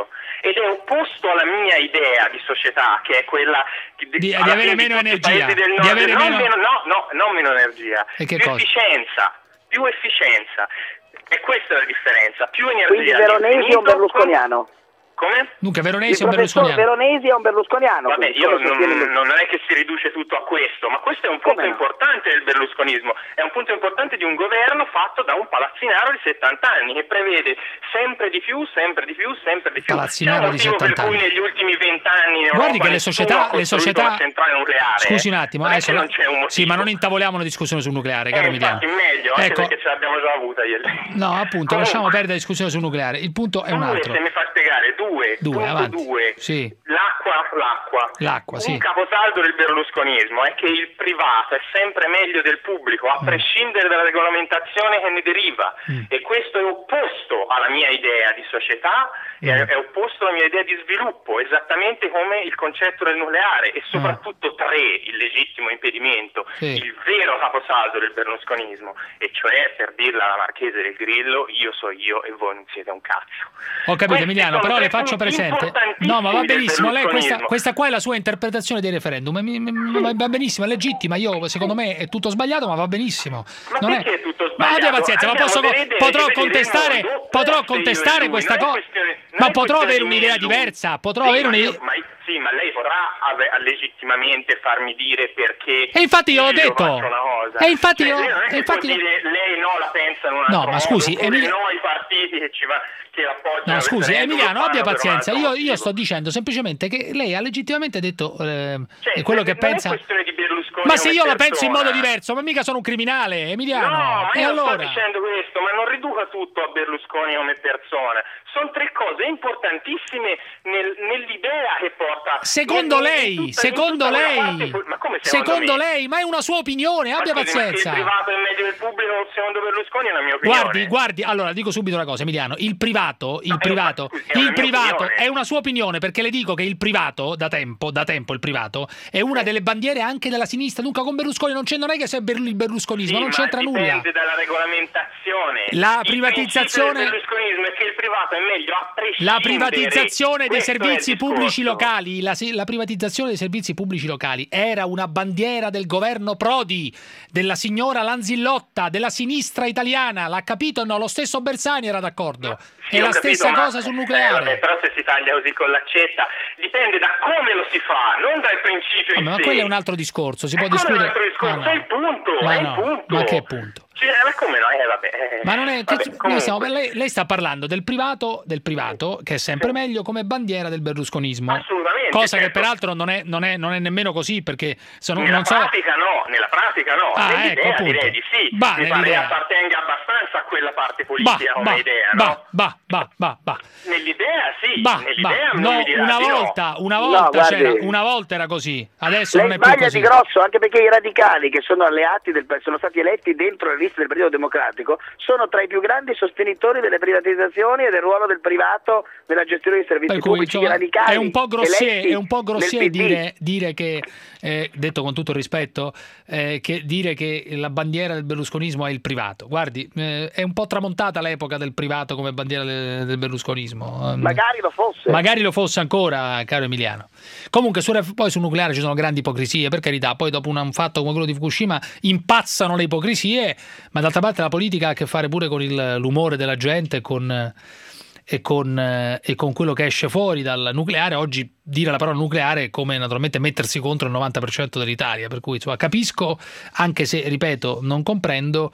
ed è opposto alla mia idea di società, che è quella di avere meno energia, di avere non meno energia, e che più cosa? più efficienza. E questa è la differenza, più energia. Quindi Veronesi è un berlusconiano. Come? Dunque Veronesi è un berlusconiano. Veronesi è un berlusconiano. Vabbè, non è che si riduce tutto a questo, ma questo è un punto importante del berlusconismo, è un punto importante di un governo fatto da un palazzinaro di 70 anni che prevede sempre di più. Palazzinaro di 70 per cui anni. negli ultimi 20 anni in Europa guardi che le società una centrale nucleare. Scusi un attimo, non non c'è un sì, ma non intavoliamo una discussione sul nucleare, caro Emiliano. Infatti meglio, anche perché ce l'abbiamo già avuta ieri. No, appunto, lasciamo perdere la discussione sul nucleare. Il punto è un altro. Se mi fa spiegare avanti. Sì. L'acqua, sì. Un caposaldo del berlusconismo è che il privato è sempre meglio del pubblico, a prescindere dalla regolamentazione che ne deriva, e questo è opposto alla mia idea di società, è opposto alla mia idea di sviluppo, esattamente come il concetto del nucleare, e soprattutto il legittimo impedimento, il vero caposaldo del berlusconismo, e cioè, per dirla alla Marchese del Grillo, io so io e voi non siete un cazzo. Ho capito, Emiliano, però le faccio presente. No, ma va benissimo, lei questa qua è la sua interpretazione dei referendum, va benissimo, è legittima, secondo me è tutto sbagliato, ma va benissimo. Ma perché è tutto sbagliato? Ma abbia pazienza, potrò contestare questa cosa, ma potrò avere un'idea diversa, Sì, ma lei potrà legittimamente farmi dire perché. E infatti io ho detto. E infatti io. Lei no la pensa in un altro modo. No, ma scusi, no i partiti che appoggiano. No, scusi, Emiliano, abbia pazienza. Io sto dicendo semplicemente che lei ha legittimamente detto quello che pensa. Non è questione di Berlusconi. Ma se io la penso in modo diverso, ma mica sono un criminale, Emiliano. No, ma e io allora? sto dicendo questo, ma non riduca tutto a Berlusconi come persona. Sono tre cose importantissime nell'idea che porta. Secondo lei, ma come secondo lei, ma è una sua opinione, abbia pazienza. Ma il privato è meglio del pubblico, secondo Berlusconi è una mia opinione. Guardi, allora dico subito una cosa, Emiliano, il privato è una sua opinione, perché le dico che il privato da tempo il privato è una delle bandiere anche della sinistra, dunque con Berlusconi non è che sia il berlusconismo, non c'entra nulla. Dipende dalla regolamentazione. La privatizzazione del berlusconismo è che il privato è meglio a prescindere. La privatizzazione dei servizi pubblici locali, la privatizzazione dei servizi pubblici locali era una bandiera del governo Prodi, della signora Lanzillotta, della sinistra italiana, l'ha capito o no? Lo stesso Bersani era d'accordo. Sì, è la stessa cosa sul nucleare. Però se si taglia così con l'accetta, dipende da come lo si fa, non dal principio in sé. Ma quello è un altro discorso, si può discutere. È un altro discorso, è il punto, Ma che punto? Ma come no? Vabbè. Ma non è. Lei sta parlando del privato, che è sempre meglio come bandiera del berlusconismo. Assolutamente. Cosa che peraltro non è nemmeno così, perché nella pratica no. Nell'idea direi di sì. Mi pare che appartenga abbastanza a quella parte politica come idea, no? Nell'idea sì. Una volta era così, adesso lei non è più così. Sbaglia di grosso, anche perché i radicali che sono alleati sono stati eletti dentro le liste del Partito Democratico sono tra i più grandi sostenitori delle privatizzazioni e del ruolo del privato nella gestione dei servizi pubblici. I radicali è un po' grossier dire che, detto con tutto il rispetto, che dire che la bandiera del berlusconismo è il privato. Guardi, è un po' tramontata l'epoca del privato come bandiera del berlusconismo. Magari lo fosse ancora, caro Emiliano. Comunque poi sul nucleare ci sono grandi ipocrisie, per carità, poi dopo un fatto come quello di Fukushima impazzano le ipocrisie, ma d'altra parte la politica ha a che fare pure con l'umore della gente e con quello che esce fuori dal nucleare. Oggi dire la parola nucleare è come naturalmente mettersi contro il 90% dell'Italia, per cui capisco, anche se ripeto non comprendo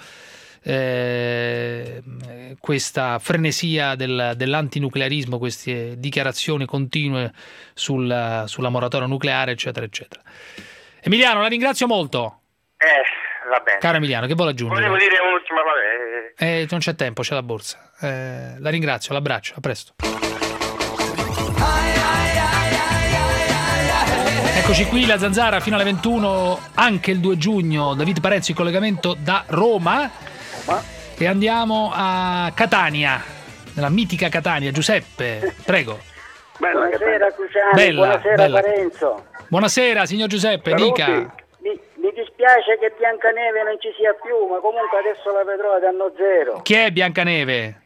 questa frenesia dell'antinuclearismo, queste dichiarazioni continue sulla moratoria nucleare, eccetera eccetera. Emiliano, la ringrazio molto. Va bene. Caro Emiliano, che vuole aggiungere? Volevo dire un'ultima, non c'è tempo, c'è la borsa. La ringrazio, l'abbraccio, a presto. Eccoci qui, la Zanzara fino alle 21, anche il 2 giugno. David Parenzo in collegamento da Roma. E andiamo a Catania, nella mitica Catania. Giuseppe, prego. Buonasera Cruciani, buonasera Parenzo. Buonasera signor Giuseppe, dica. Mi dispiace che Biancaneve non ci sia più, ma comunque adesso la vedrò ad anno zero. Chi è Biancaneve?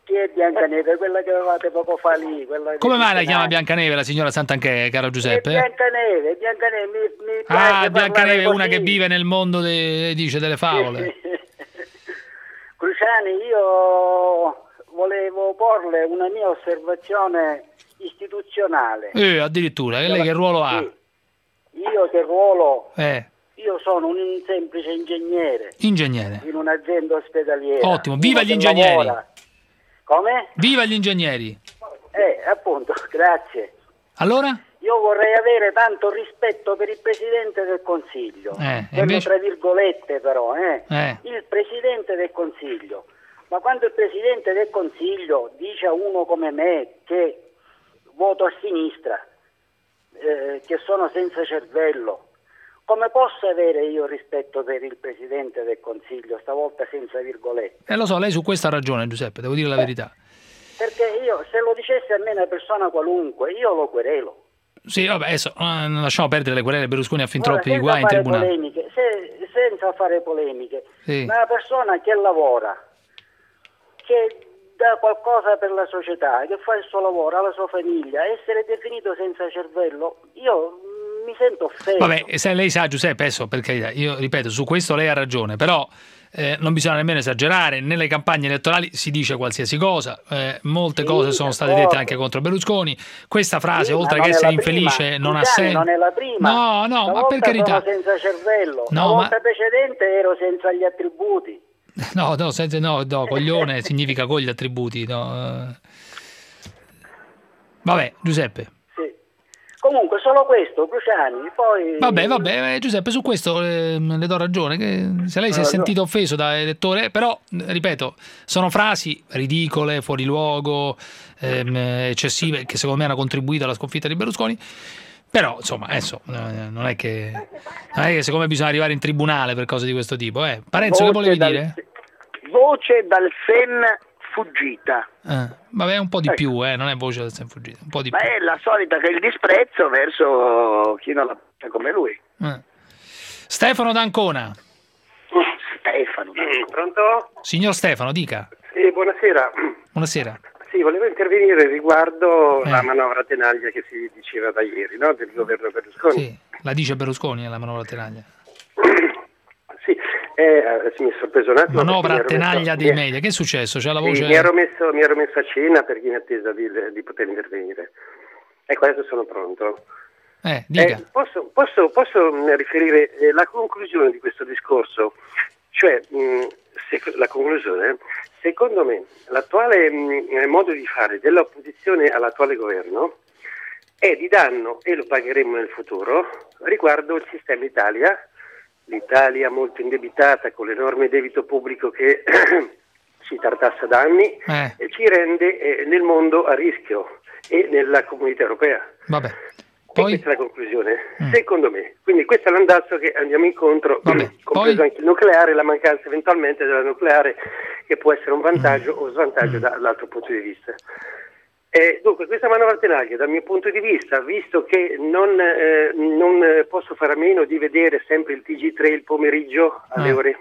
Chi è Biancaneve? Quella che avevate poco fa lì. Come mai la chiama Biancaneve la signora Santanchè, caro Giuseppe? Biancaneve, mi piace Biancaneve è una che vive nel mondo delle favole. Cruciani, io volevo porle una mia osservazione istituzionale. Addirittura, lei che ruolo ha? Io che ruolo? Io sono un semplice ingegnere. Ingegnere. In un'azienda ospedaliera. Ottimo, viva gli ingegneri. Come? Viva gli ingegneri. Appunto, grazie. Allora? Io vorrei avere tanto rispetto per il Presidente del Consiglio. Invece... tra virgolette però, il Presidente del Consiglio. Ma quando il Presidente del Consiglio dice a uno come me che voto a sinistra, che sono senza cervello, come posso avere io rispetto per il Presidente del Consiglio, stavolta senza virgolette? Lo so, lei su questo ha ragione, Giuseppe, devo dire la verità. Perché io, se lo dicesse a me una persona qualunque, io lo querelo. Sì, vabbè, adesso lasciamo perdere le querele, Berlusconi ha fin troppi guai in tribunale. Senza fare polemiche, sì. Ma una persona che lavora, che dà qualcosa per la società, che fa il suo lavoro, ha la sua famiglia, essere definito senza cervello, io mi sento offeso. Vabbè, se lei sa, Giuseppe, adesso per carità, io ripeto, su questo lei ha ragione, però non bisogna nemmeno esagerare, nelle campagne elettorali si dice qualsiasi cosa, molte cose sono state dette anche contro Berlusconi, questa frase oltre che essere infelice non ha senso. Non è la prima. No, ma per carità. Sono senza cervello, la volta precedente ero senza gli attributi. No, coglione significa con gli attributi, no. Vabbè, Giuseppe. Comunque solo questo, Cruciani, poi... Vabbè, Giuseppe, su questo le do ragione, che se lei si è sentito offeso da elettore, però, ripeto, sono frasi ridicole, fuori luogo, eccessive, che secondo me hanno contribuito alla sconfitta di Berlusconi, però, insomma, adesso, non è che secondo me bisogna arrivare in tribunale per cose di questo tipo. Parenzo, che volevi dire? Voce dal Sen fuggita. Vabbè, un po' di più, non è voce del Sen fuggita, un po' di più. È la solita, che è il disprezzo verso chi non la pensa come lui. Stefano d'Ancona. Pronto? Signor Stefano, dica. Sì, buonasera. Buonasera. Sì, volevo intervenire riguardo la manovra tenaglia che si diceva da ieri, no? Del governo Berlusconi. Sì, la dice Berlusconi la manovra tenaglia. Sì, mi è sorpreso un attimo. Manovra tenaglia dei media, che è successo? C'è la voce... mi ero messo a cena perché in attesa di poter intervenire. Ecco, adesso sono pronto. Dica. Posso riferire la conclusione di questo discorso? Cioè, la conclusione, secondo me, l'attuale modo di fare dell'opposizione all'attuale governo è di danno, e lo pagheremo nel futuro, riguardo il sistema Italia, l'Italia molto indebitata con l'enorme debito pubblico che ci tartassa da anni e ci rende nel mondo a rischio e nella comunità europea. Vabbè. Poi... questa è la conclusione, secondo me. Quindi questo è l'andazzo che andiamo incontro, compreso anche il nucleare, la mancanza eventualmente della nucleare, che può essere un vantaggio o svantaggio dall'altro punto di vista. Dunque, questa manovra tenaglia, dal mio punto di vista, visto che non posso fare a meno di vedere sempre il TG3 il pomeriggio alle ore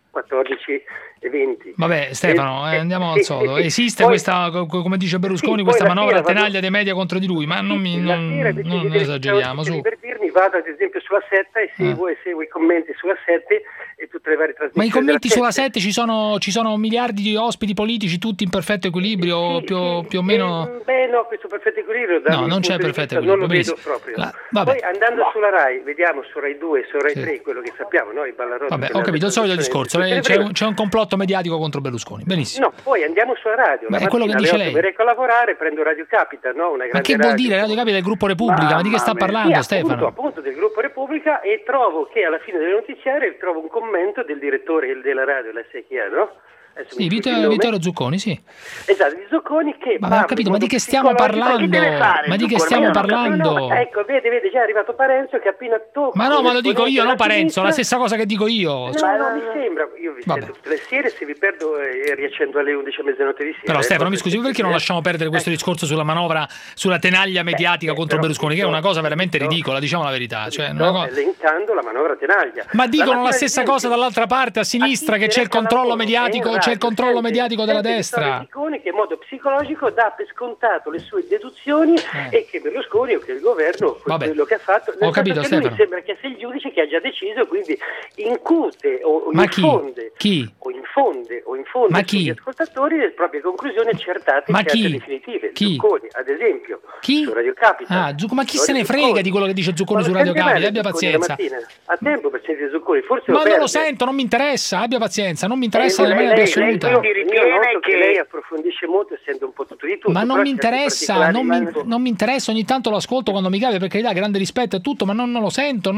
14:20. Vabbè, Stefano, andiamo al sodo. Esiste poi, questa, come dice Berlusconi, questa manovra tenaglia dei media contro di lui, ma non esageriamo. Su. Per dirmi, vado ad esempio sulla 7 e seguo i commenti sulla 7 e tutte le varie trasmissioni. Ma i commenti sulla 7 ci sono miliardi di ospiti politici, tutti in perfetto equilibrio, più o meno... no, questo perfetto equilibrio... No, non c'è perfetto equilibrio. Non lo vedo proprio. Poi andando sulla RAI, vediamo su RAI 2 e su RAI 3 quello che sappiamo, no? I Ballarò. Vabbè, ho capito, il solito discorso. C'è un complotto mediatico contro Berlusconi, benissimo. No, poi andiamo sulla radio. Ma è quello che dice lei. Vorrei lavorare, prendo Radio Capita, no? Una grande ma che vuol dire Radio Capita del Gruppo Repubblica? Ma di che sta parlando, Stefano? Appunto del Gruppo Repubblica, e trovo che alla fine delle notiziarie trovo un commento del direttore della radio, la sai chi è, no? Sì, Vittorio Zucconi, sì. Esatto, di Zucconi che... Ma ho capito, ma di che stiamo parlando? Ma di che stiamo parlando? No, ecco, vede, già è arrivato Parenzo che appena tocca... Ma no, ma lo dico io, no Parenzo, la stessa cosa che dico io. Ma non mi sembra, io vi sento tutte le sere, se vi perdo riaccendo alle 11 a mezzanotte di sera. Però Stefano, mi scusi, perché non lasciamo perdere questo discorso sulla manovra, sulla tenaglia mediatica contro Berlusconi, che è una cosa veramente ridicola, diciamo la verità. Cioè, elencando la manovra tenaglia. Ma dicono la stessa cosa dall'altra parte, a sinistra, che c'è il controllo mediatico, c'è il controllo mediatico della destra. Che in modo psicologico dà per scontato le sue deduzioni e che Berlusconi o che il governo quello che ha fatto. Ho capito, Stefano. Mi sembra che sia il giudice che ha già deciso, quindi incute o infonde sugli ascoltatori le proprie conclusioni accertate e definitive. Zucconi, ad esempio, su Radio Capital. Ma chi se ne frega di quello che dice Zucconi su Radio Capital? Abbia pazienza. Ha tempo per sentire Zucconi, forse ma non lo sento, non mi interessa, abbia pazienza, non mi interessa nella maniera più assoluta. Che lei approfondisce molto, essendo un po' tutto di tutto. Ma non mi interessa, non mi interessa, ogni tanto lo ascolto quando mi capita, perché gli dà grande rispetto e tutto, ma non lo sento,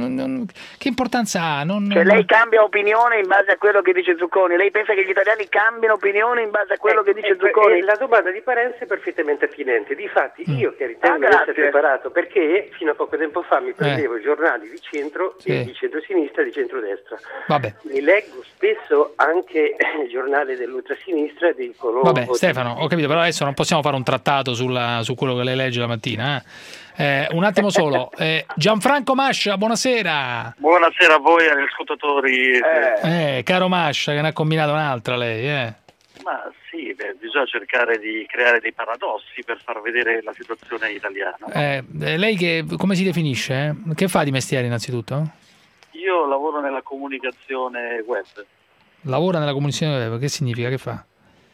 che importanza ha? Lei cambia opinione in base a quello che dice Zucconi? Lei pensa che gli italiani cambiano opinione in base a quello che dice Zucconi? La domanda di Parenzo è perfettamente attinente. Difatti io che ritengo di essere preparato, perché fino a poco tempo fa mi prendevo i giornali di centro, di centro-sinistra e di centrodestra. Mi leggo spesso anche il giornale dell'ultrasinistra e dico... Vabbè, Stefano, ho capito, però adesso non possiamo fare un trattato su quello che lei legge la mattina. Un attimo solo. Gianfranco Mascia, buonasera. Buonasera a voi e agli ascoltatori. Caro Mascia, che ne ha combinato un'altra lei. Ma sì, bisogna cercare di creare dei paradossi per far vedere la situazione italiana. Lei come si definisce? Che fa di mestiere innanzitutto? Io lavoro nella comunicazione web. Lavora nella comunicazione web, che significa? Che fa?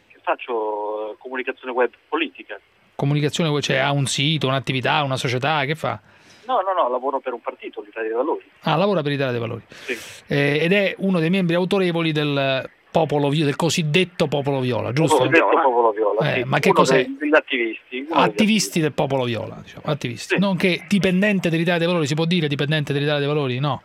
Faccio comunicazione web politica. Comunicazione web, cioè ha un sito, un'attività, una società, che fa? No, lavoro per un partito, l'Italia dei Valori. Lavora per l'Italia dei Valori. Sì. Ed è uno dei membri autorevoli del cosiddetto popolo viola, giusto? Il cosiddetto popolo viola, sì. Ma che cos'è? Degli attivisti. Attivisti del popolo viola, diciamo, attivisti. Sì. Non che dipendente dell'Italia dei Valori, si può dire dipendente dell'Italia dei Valori? No.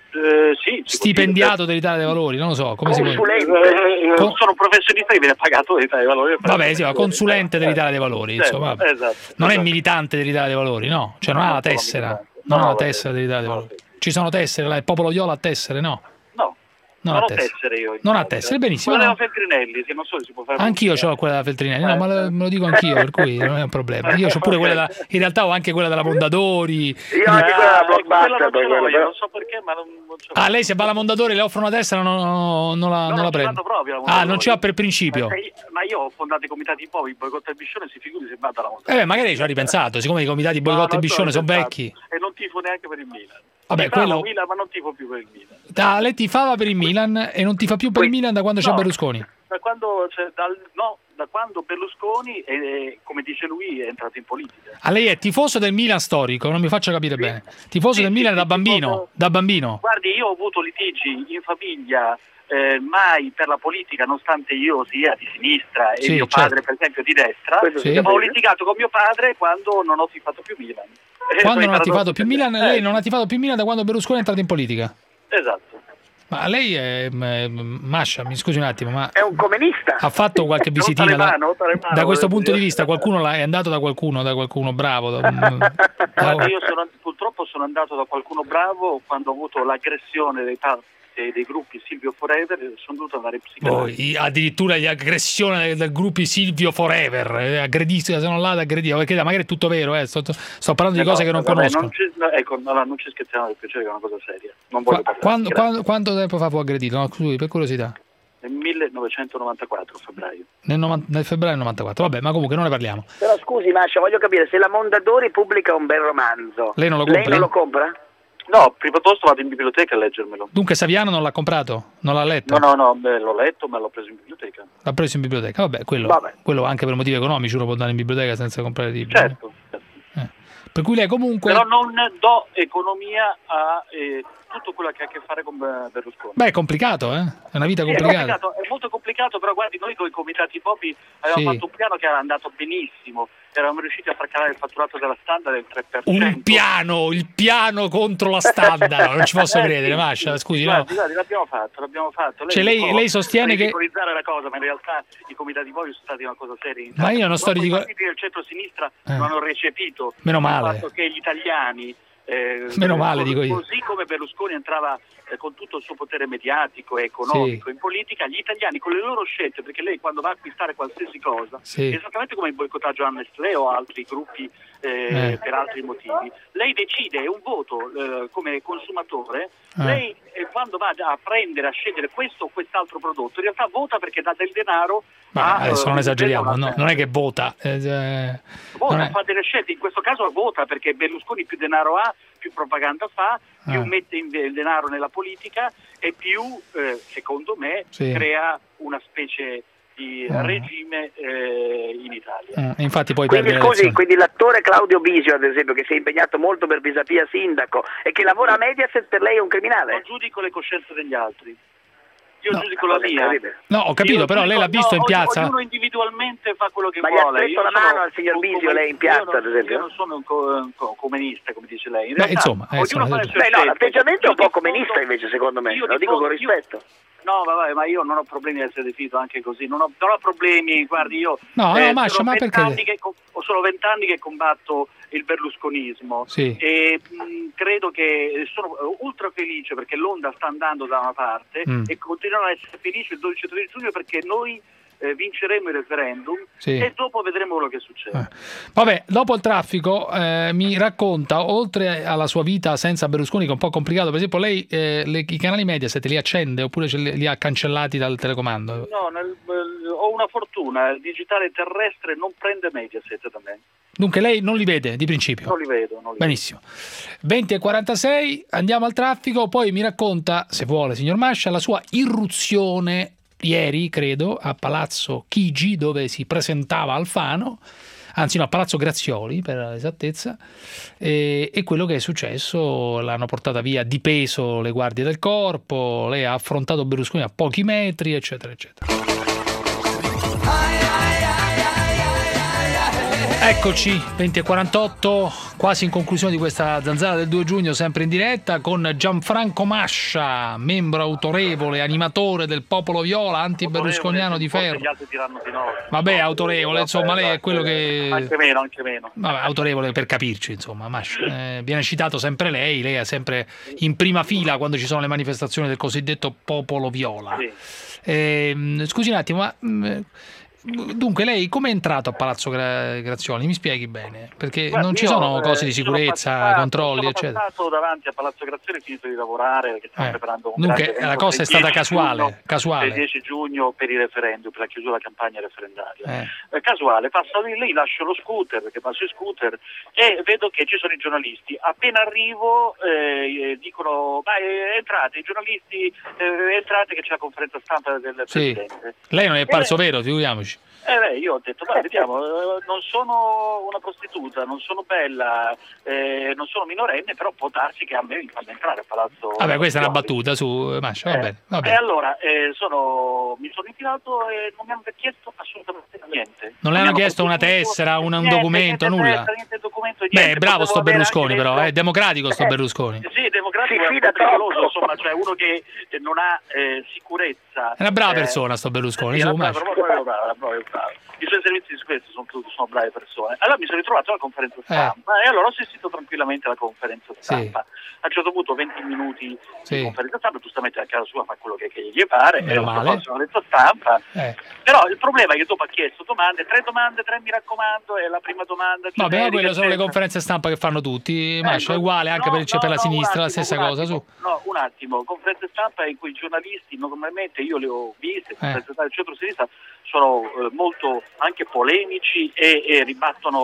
Sì, stipendiato dell'Italia dei Valori, non lo so, come si può dire? Sono un professionista che viene pagato dall'Italia dei Valori. Vabbè, sì, consulente dell'Italia dei Valori, insomma. Esatto. Non è militante dell'Italia dei Valori, no? Cioè non ha la tessera. Non ha la tessera dell'Italia dei Valori. Ci sono tessere, il popolo viola ha tessere, no? Non ho tessere io. Non ha tessere, benissimo. Quella della Feltrinelli, che non so se si può fare. Anch'io ho quella della Feltrinelli, no, ma me lo dico anch'io, per cui non è un problema. Io ho pure quella in realtà ho anche quella della Mondadori. Io anche quella della Blockbuster, non so perché, ma non c'ho. Lei se va alla Mondadori le offre una tessera non la prende. Non ce l'ha per principio. Ma io ho fondato i comitati Bovi, Boicotto e Biscione, si figuri se vado alla Mondadori. Magari ci ha ripensato, siccome i comitati Boicotto e Biscione sono vecchi. E non tifo neanche per il Milan. Vabbè, quello... Milan, ma non tifo più per il Milan. Lei tifava per il Milan e non tifa più per il Milan da quando c'è Berlusconi? Da quando Berlusconi, come dice lui, è entrato in politica. Lei è tifoso del Milan storico, non mi faccia capire bene. Tifoso del Milan da bambino? Da bambino? Guardi, io ho avuto litigi in famiglia, mai per la politica, nonostante io sia di sinistra e mio padre per esempio di destra. Ho litigato con mio padre quando non ho tifato più Milan. Quando non ha tifato più Milan? Lei non ha tifato più Milan da quando Berlusconi è entrato in politica? Esatto. Ma lei è Mascia, mi scusi un attimo, ma è un comunista. Ha fatto qualche visitina da questo punto di vista? Qualcuno è andato da qualcuno bravo? Io purtroppo sono andato da qualcuno bravo quando ho avuto l'aggressione dei gruppi Silvio Forever, sono dovuto andare in psichiatria. Addirittura gli aggressioni dei gruppi Silvio Forever, aggredito, sono là ad aggredire, perché magari è tutto vero, sto parlando di cose che non conosco. Non ci scherziamo, per piacere, che è una cosa seria. Non voglio parlare. Quanto tempo fa fu aggredito? No, scusi, per curiosità. Nel 1994, febbraio. Nel febbraio 94, vabbè, ma comunque non ne parliamo. Però scusi Mascia, voglio capire, se la Mondadori pubblica un bel romanzo, lei non lo compra? No, prima posto vado in biblioteca a leggermelo. Dunque Saviano non l'ha comprato? Non l'ha letto? No, l'ho letto, ma l'ho preso in biblioteca. L'ha preso in biblioteca? Vabbè, quello anche per motivi economici uno può andare in biblioteca senza comprare libri. Certo. Per cui lei comunque... Però non do economia a tutto quello che ha a che fare con Berlusconi. Beh, è complicato, È una vita complicata. È molto complicato, però guardi, noi con i comitati Popi avevamo fatto un piano che era andato benissimo. Eravamo riusciti a far calare il fatturato della Standard del 3%. Il piano contro la Standard, non ci posso credere, Mascia, scusi. Guardi, l'abbiamo fatto. Lei sostiene che... ridicolizzare la cosa, ma in realtà i comitati Popi sono stati una cosa seria. Ma io non sto I partiti del centro-sinistra non hanno recepito Meno male. il fatto che gli italiani... Meno male, dico io. Così come Berlusconi entrava con tutto il suo potere mediatico e economico in politica, gli italiani con le loro scelte, perché lei quando va a acquistare qualsiasi cosa, esattamente come il boicottaggio a Nestlé o altri gruppi per altri motivi, lei decide, è un voto come consumatore, lei quando va a prendere, a scegliere questo o quest'altro prodotto, in realtà vota perché dà del denaro. Adesso non esageriamo, non è che vota. Fa delle scelte, in questo caso vota perché Berlusconi più denaro ha, più propaganda fa, più mette il denaro nella politica e più, secondo me, crea una specie di regime in Italia. Infatti poi quindi l'attore Claudio Bisio, ad esempio, che si è impegnato molto per Pisapia sindaco e che lavora a Mediaset, per lei è un criminale? Non giudico le coscienze degli altri. Io giudico la mia. No, ho capito, però lei l'ha visto in piazza. Ognuno individualmente fa quello che vuole. Ma gli ha stretto la mano al signor Bisio lei in piazza, ad esempio? Io non sono un comunista, come dice lei. In realtà, insomma, l'atteggiamento è un po' comunista invece, secondo me, lo dico con rispetto. No, vabbè, ma io non ho problemi a essere definito anche così, non ho problemi, guardi, io Mascia, ma perché? Sono 20 anni che combatto il berlusconismo e credo che sono ultra felice perché l'onda sta andando da una parte e continuerò a essere felice il 12 e 13 giugno perché noi vinceremo il referendum e dopo vedremo quello che succede. Vabbè, dopo il traffico mi racconta, oltre alla sua vita senza Berlusconi, che è un po' complicato, per esempio lei i canali Mediaset li accende oppure li ha cancellati dal telecomando? No, ho una fortuna, il digitale terrestre non prende Mediaset da me. Dunque lei non li vede di principio? Non li vedo. Benissimo. 20:46, andiamo al traffico, poi mi racconta, se vuole signor Mascia, la sua irruzione ieri, credo, a Palazzo Chigi, dove si presentava Alfano, anzi no, a Palazzo Grazioli per l'esattezza, e quello che è successo, l'hanno portata via di peso le guardie del corpo, lei ha affrontato Berlusconi a pochi metri, eccetera, eccetera. Eccoci, 20:48, quasi in conclusione di questa zanzara del 2 giugno, sempre in diretta, con Gianfranco Mascia, membro autorevole, animatore del Popolo Viola, anti-berlusconiano di ferro. Gli altri diranno di no. Vabbè, autorevole, insomma, lei è quello che... Anche meno. Vabbè, autorevole per capirci, insomma, Mascia. Viene citato sempre lei è sempre in prima fila quando ci sono le manifestazioni del cosiddetto Popolo Viola. Scusi un attimo, ma... Dunque lei come è entrato a Palazzo Grazioli? Mi spieghi bene, perché non ci sono cose di sicurezza, controlli, eccetera. Sono passato davanti a Palazzo Grazioli, ho finito di lavorare perché stiamo preparando un dunque la cosa è stata casuale. Il 10 giugno per il referendum, per la chiusura della campagna referendaria. Casuale, passo lì, lascio lo scooter, perché passo il scooter e vedo che ci sono i giornalisti. Appena arrivo dicono entrate, i giornalisti entrate che c'è la conferenza stampa del Presidente. Lei non è parso vero, figuriamoci. Io ho detto, vediamo, non sono una prostituta, non sono bella, non sono minorenne, però può darsi che a me mi fanno entrare a Palazzo. Vabbè, questa è una battuta su Mascia, va bene. E allora mi sono infilato e non mi hanno chiesto assolutamente niente. Non le hanno chiesto una tessera, un documento, nulla? Niente documento, niente. Bravo sto Berlusconi però, è democratico sto Berlusconi. Sì, democratico, è pericoloso, insomma, cioè uno che non ha sicurezza. È una brava persona sto Berlusconi, su Mascia. I suoi servizi di sicurezza sono brave persone. Allora mi sono ritrovato alla conferenza stampa e allora ho assistito tranquillamente alla conferenza stampa. A un certo punto 20 minuti di conferenza stampa, giustamente a casa sua fa quello che gli pare, è una conferenza stampa. Però il problema è che dopo ha chiesto tre mi raccomando, e la prima domanda... Vabbè, quelle sono le conferenze stampa che fanno tutti, Mascia, è uguale anche per la sinistra, la stessa cosa. No, un attimo, conferenze stampa in cui i giornalisti, normalmente io le ho viste, conferenze stampa del centro-sinistra, sono molto anche polemici e ribattono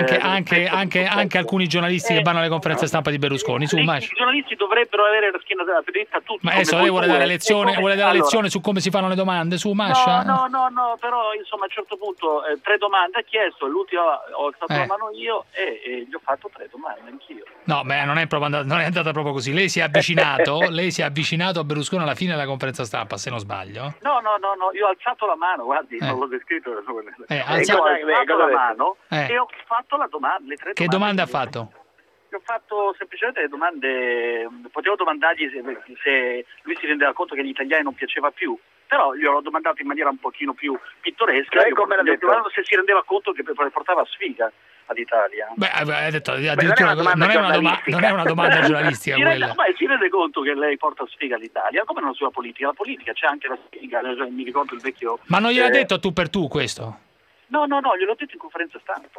anche alcuni giornalisti che vanno alle conferenze stampa di Berlusconi. I giornalisti dovrebbero avere la schiena dritta a tutti. Ma adesso lei vuole dare lezione su come si fanno le domande su Mascia? No, però insomma a un certo punto 3 domande ha chiesto, l'ultima ho alzato la mano io e gli ho fatto 3 domande anch'io. No, non è andata proprio così. Lei si è avvicinato a Berlusconi alla fine della conferenza stampa, se non sbaglio. No, io ho alzato la mano, guardi, non l'ho descritto. Ho alzato la mano e ho fatto la domanda, le 3 domande. Che domande ha fatto? Ho fatto semplicemente le domande, potevo domandargli se lui si rendeva conto che gli italiani non piaceva più, però gli ho domandato in maniera un pochino più pittoresca, se si rendeva conto che portava sfiga. all'Italia? Beh, hai detto addirittura non è una domanda giornalistica quella. Ma si rende conto che lei porta sfiga all'Italia? Come non sulla politica? La politica c'è anche la sfiga, mi ricordo il vecchio... Ma non gliel'ha detto tu per tu questo? No, gliel'ho detto in conferenza stampa.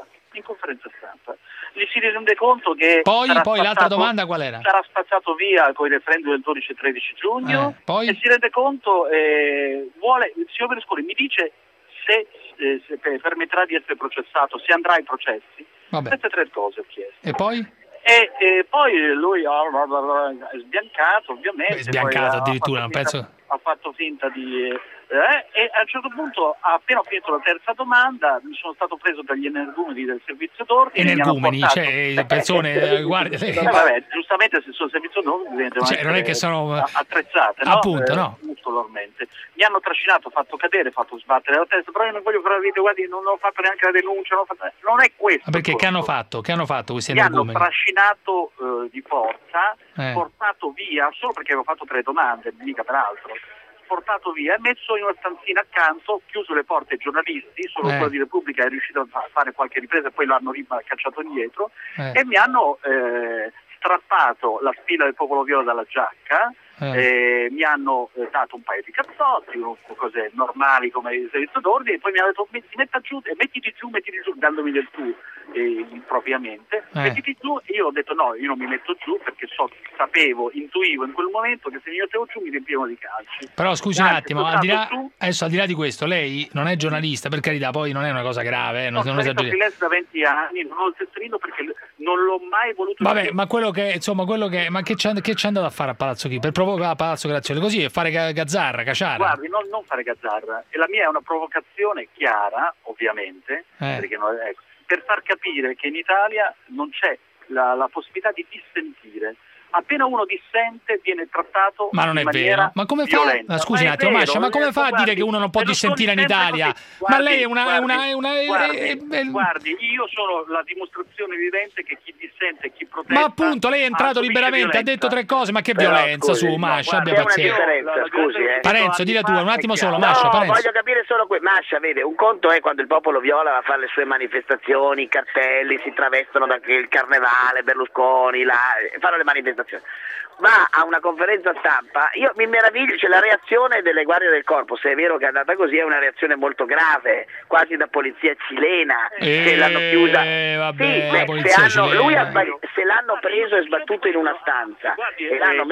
Gli si rende conto che... Poi l'altra domanda qual era? Sarà spazzato via con i referendum del 12 e 13 giugno e si rende conto, il signor Berlusconi mi dice se permetterà di essere processato, se andrà ai processi. Vabbè. Queste 3 cose ho chiesto. E poi? E poi lui ha sbiancato, ovviamente. Sbiancato addirittura, non penso... Ha fatto finta di... e a un certo punto, appena ho finito la terza domanda, mi sono stato preso dagli energumeni del servizio d'ordine. Energumeni, cioè persone, guardia. Vabbè, giustamente se sono servizio d'ordine devono essere non è che sono attrezzate, no? Appunto, no? Muscolarmente. Mi hanno trascinato, fatto cadere, fatto sbattere la testa, però io non voglio fare video, guardi, non ho fatto neanche la denuncia, non è questo. Perché che hanno fatto questi energumeni? Mi hanno trascinato di forza, portato via, solo perché avevo fatto 3 domande, mica peraltro. Portato via e messo in una stanzina accanto, chiuso le porte ai giornalisti, solo quello di Repubblica è riuscito a fare qualche ripresa e poi l'hanno cacciato indietro e mi hanno strappato la spilla del popolo viola dalla giacca, mi hanno dato un paio di cazzotti, cose normali come il servizio d'ordine, e poi mi hanno detto mettiti giù, dandomi del tu impropriamente, mettiti giù, e io ho detto no, io non mi metto giù perché intuivo in quel momento che se mi mettevo giù mi riempivano di calci. Però scusi un attimo, al di là di questo, lei non è giornalista, per carità, poi non è una cosa grave, non esageriamo. Sono freelance da 20 anni, non ho il tesserino perché non l'ho mai voluto. Vabbè, ma ma che c'è andato a fare a Palazzo Chigi? Per provocare a Palazzo Grazioli, così è fare gazzarra, cacciara? Guardi, non fare gazzarra, e la mia è una provocazione chiara, ovviamente, perché per far capire che in Italia non c'è la possibilità di dissentire. Appena uno dissente viene trattato in maniera Ma come violenta. fa? Scusi un attimo, Mascia, ma come fa a dire che uno non può dissentire in Italia? Ma lei è una... Guardi, io sono la dimostrazione vivente che chi dissente e chi protesta... Ma appunto, lei è entrato liberamente, ha detto 3 cose, ma che violenza, su, Mascia, abbia pazienza. Parenzo, dilla tu, un attimo solo, Mascia, Parenzo. Voglio capire solo Mascia, vede, un conto è quando il popolo viola va a fare le sue manifestazioni, i cartelli, si travestono da il carnevale, Berlusconi, fanno le manifestazioni. Va a una conferenza stampa, io mi meraviglio, c'è la reazione delle guardie del corpo, se è vero che è andata così, è una reazione molto grave, quasi da polizia cilena, che l'hanno chiusa. Se l'hanno preso e sbattuto in una stanza e l'hanno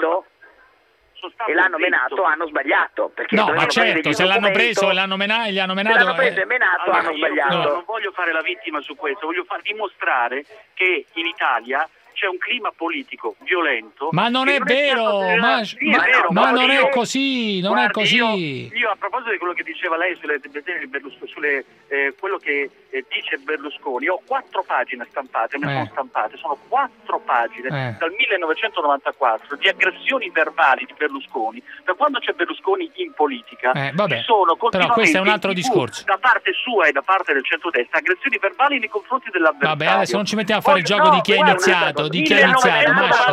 menato, hanno sbagliato. No, ma certo, se l'hanno preso e gli hanno menato, hanno sbagliato. Non voglio fare la vittima su questo, voglio dimostrare che in Italia c'è un clima politico violento. Ma non è vero, ma non è così, non è così. Io a proposito di quello che diceva lei sulle quello che dice Berlusconi, ho 4 pagine stampate, sono 4 pagine dal 1994 di aggressioni verbali di Berlusconi, da quando c'è Berlusconi in politica, sono continuamente, però questo è un altro discorso, da parte sua e da parte del centrodestra, aggressioni verbali nei confronti dell'avversario. Vabbè, adesso non ci mettiamo a fare il gioco di chi ha iniziato. Di chi ha iniziato?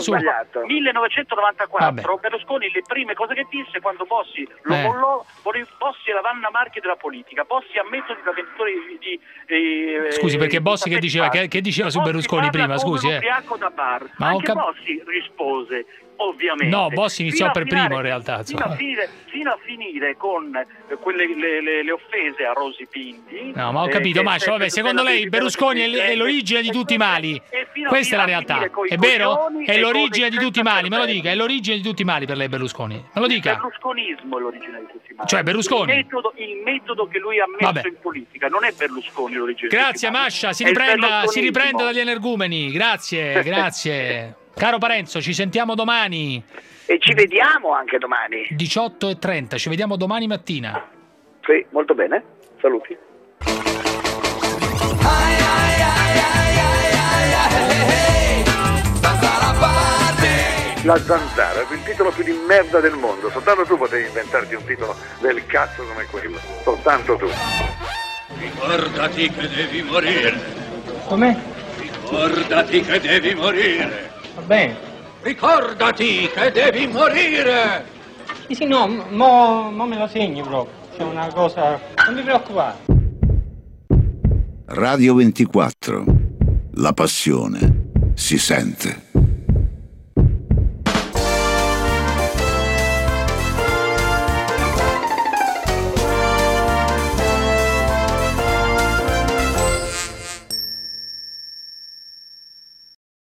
1994 Berlusconi, le prime cose che disse quando Bossi lo mollò, Bossi è la Vanna Marchi della politica, Bossi ha messo da venditore di scusi, perché Bossi che diceva su Berlusconi prima, scusi, ma anche Bossi rispose, ovviamente. No, Bossi iniziò per primo in realtà. Fino a finire con le offese a Rosy Bindi. No, ma ho capito, Mascio, vabbè, secondo lei Berlusconi è l'origine di tutti i mali? Questa è la realtà, è vero? È l'origine di tutti i mali, me lo dica, è l'origine di tutti i mali per lei Berlusconi, me lo dica. Il berlusconismo è l'origine di tutti i mali. Cioè Berlusconi? Il metodo che lui ha messo in politica, non è Berlusconi l'origine. Grazie Mascia, si riprenda dagli energumeni, grazie. Caro Parenzo, ci sentiamo domani. E ci vediamo anche domani. 18:30, ci vediamo domani mattina. Sì, molto bene. Saluti. La Zanzara è il titolo più di merda del mondo. Soltanto tu potevi inventarti un titolo del cazzo come quello. Soltanto tu. Ricordati che devi morire. Com'è? Ricordati che devi morire. Va bene. Ricordati che devi morire. Sì, no, mo me lo segni proprio. C'è una cosa... Non mi preoccupare. Radio 24. La passione si sente.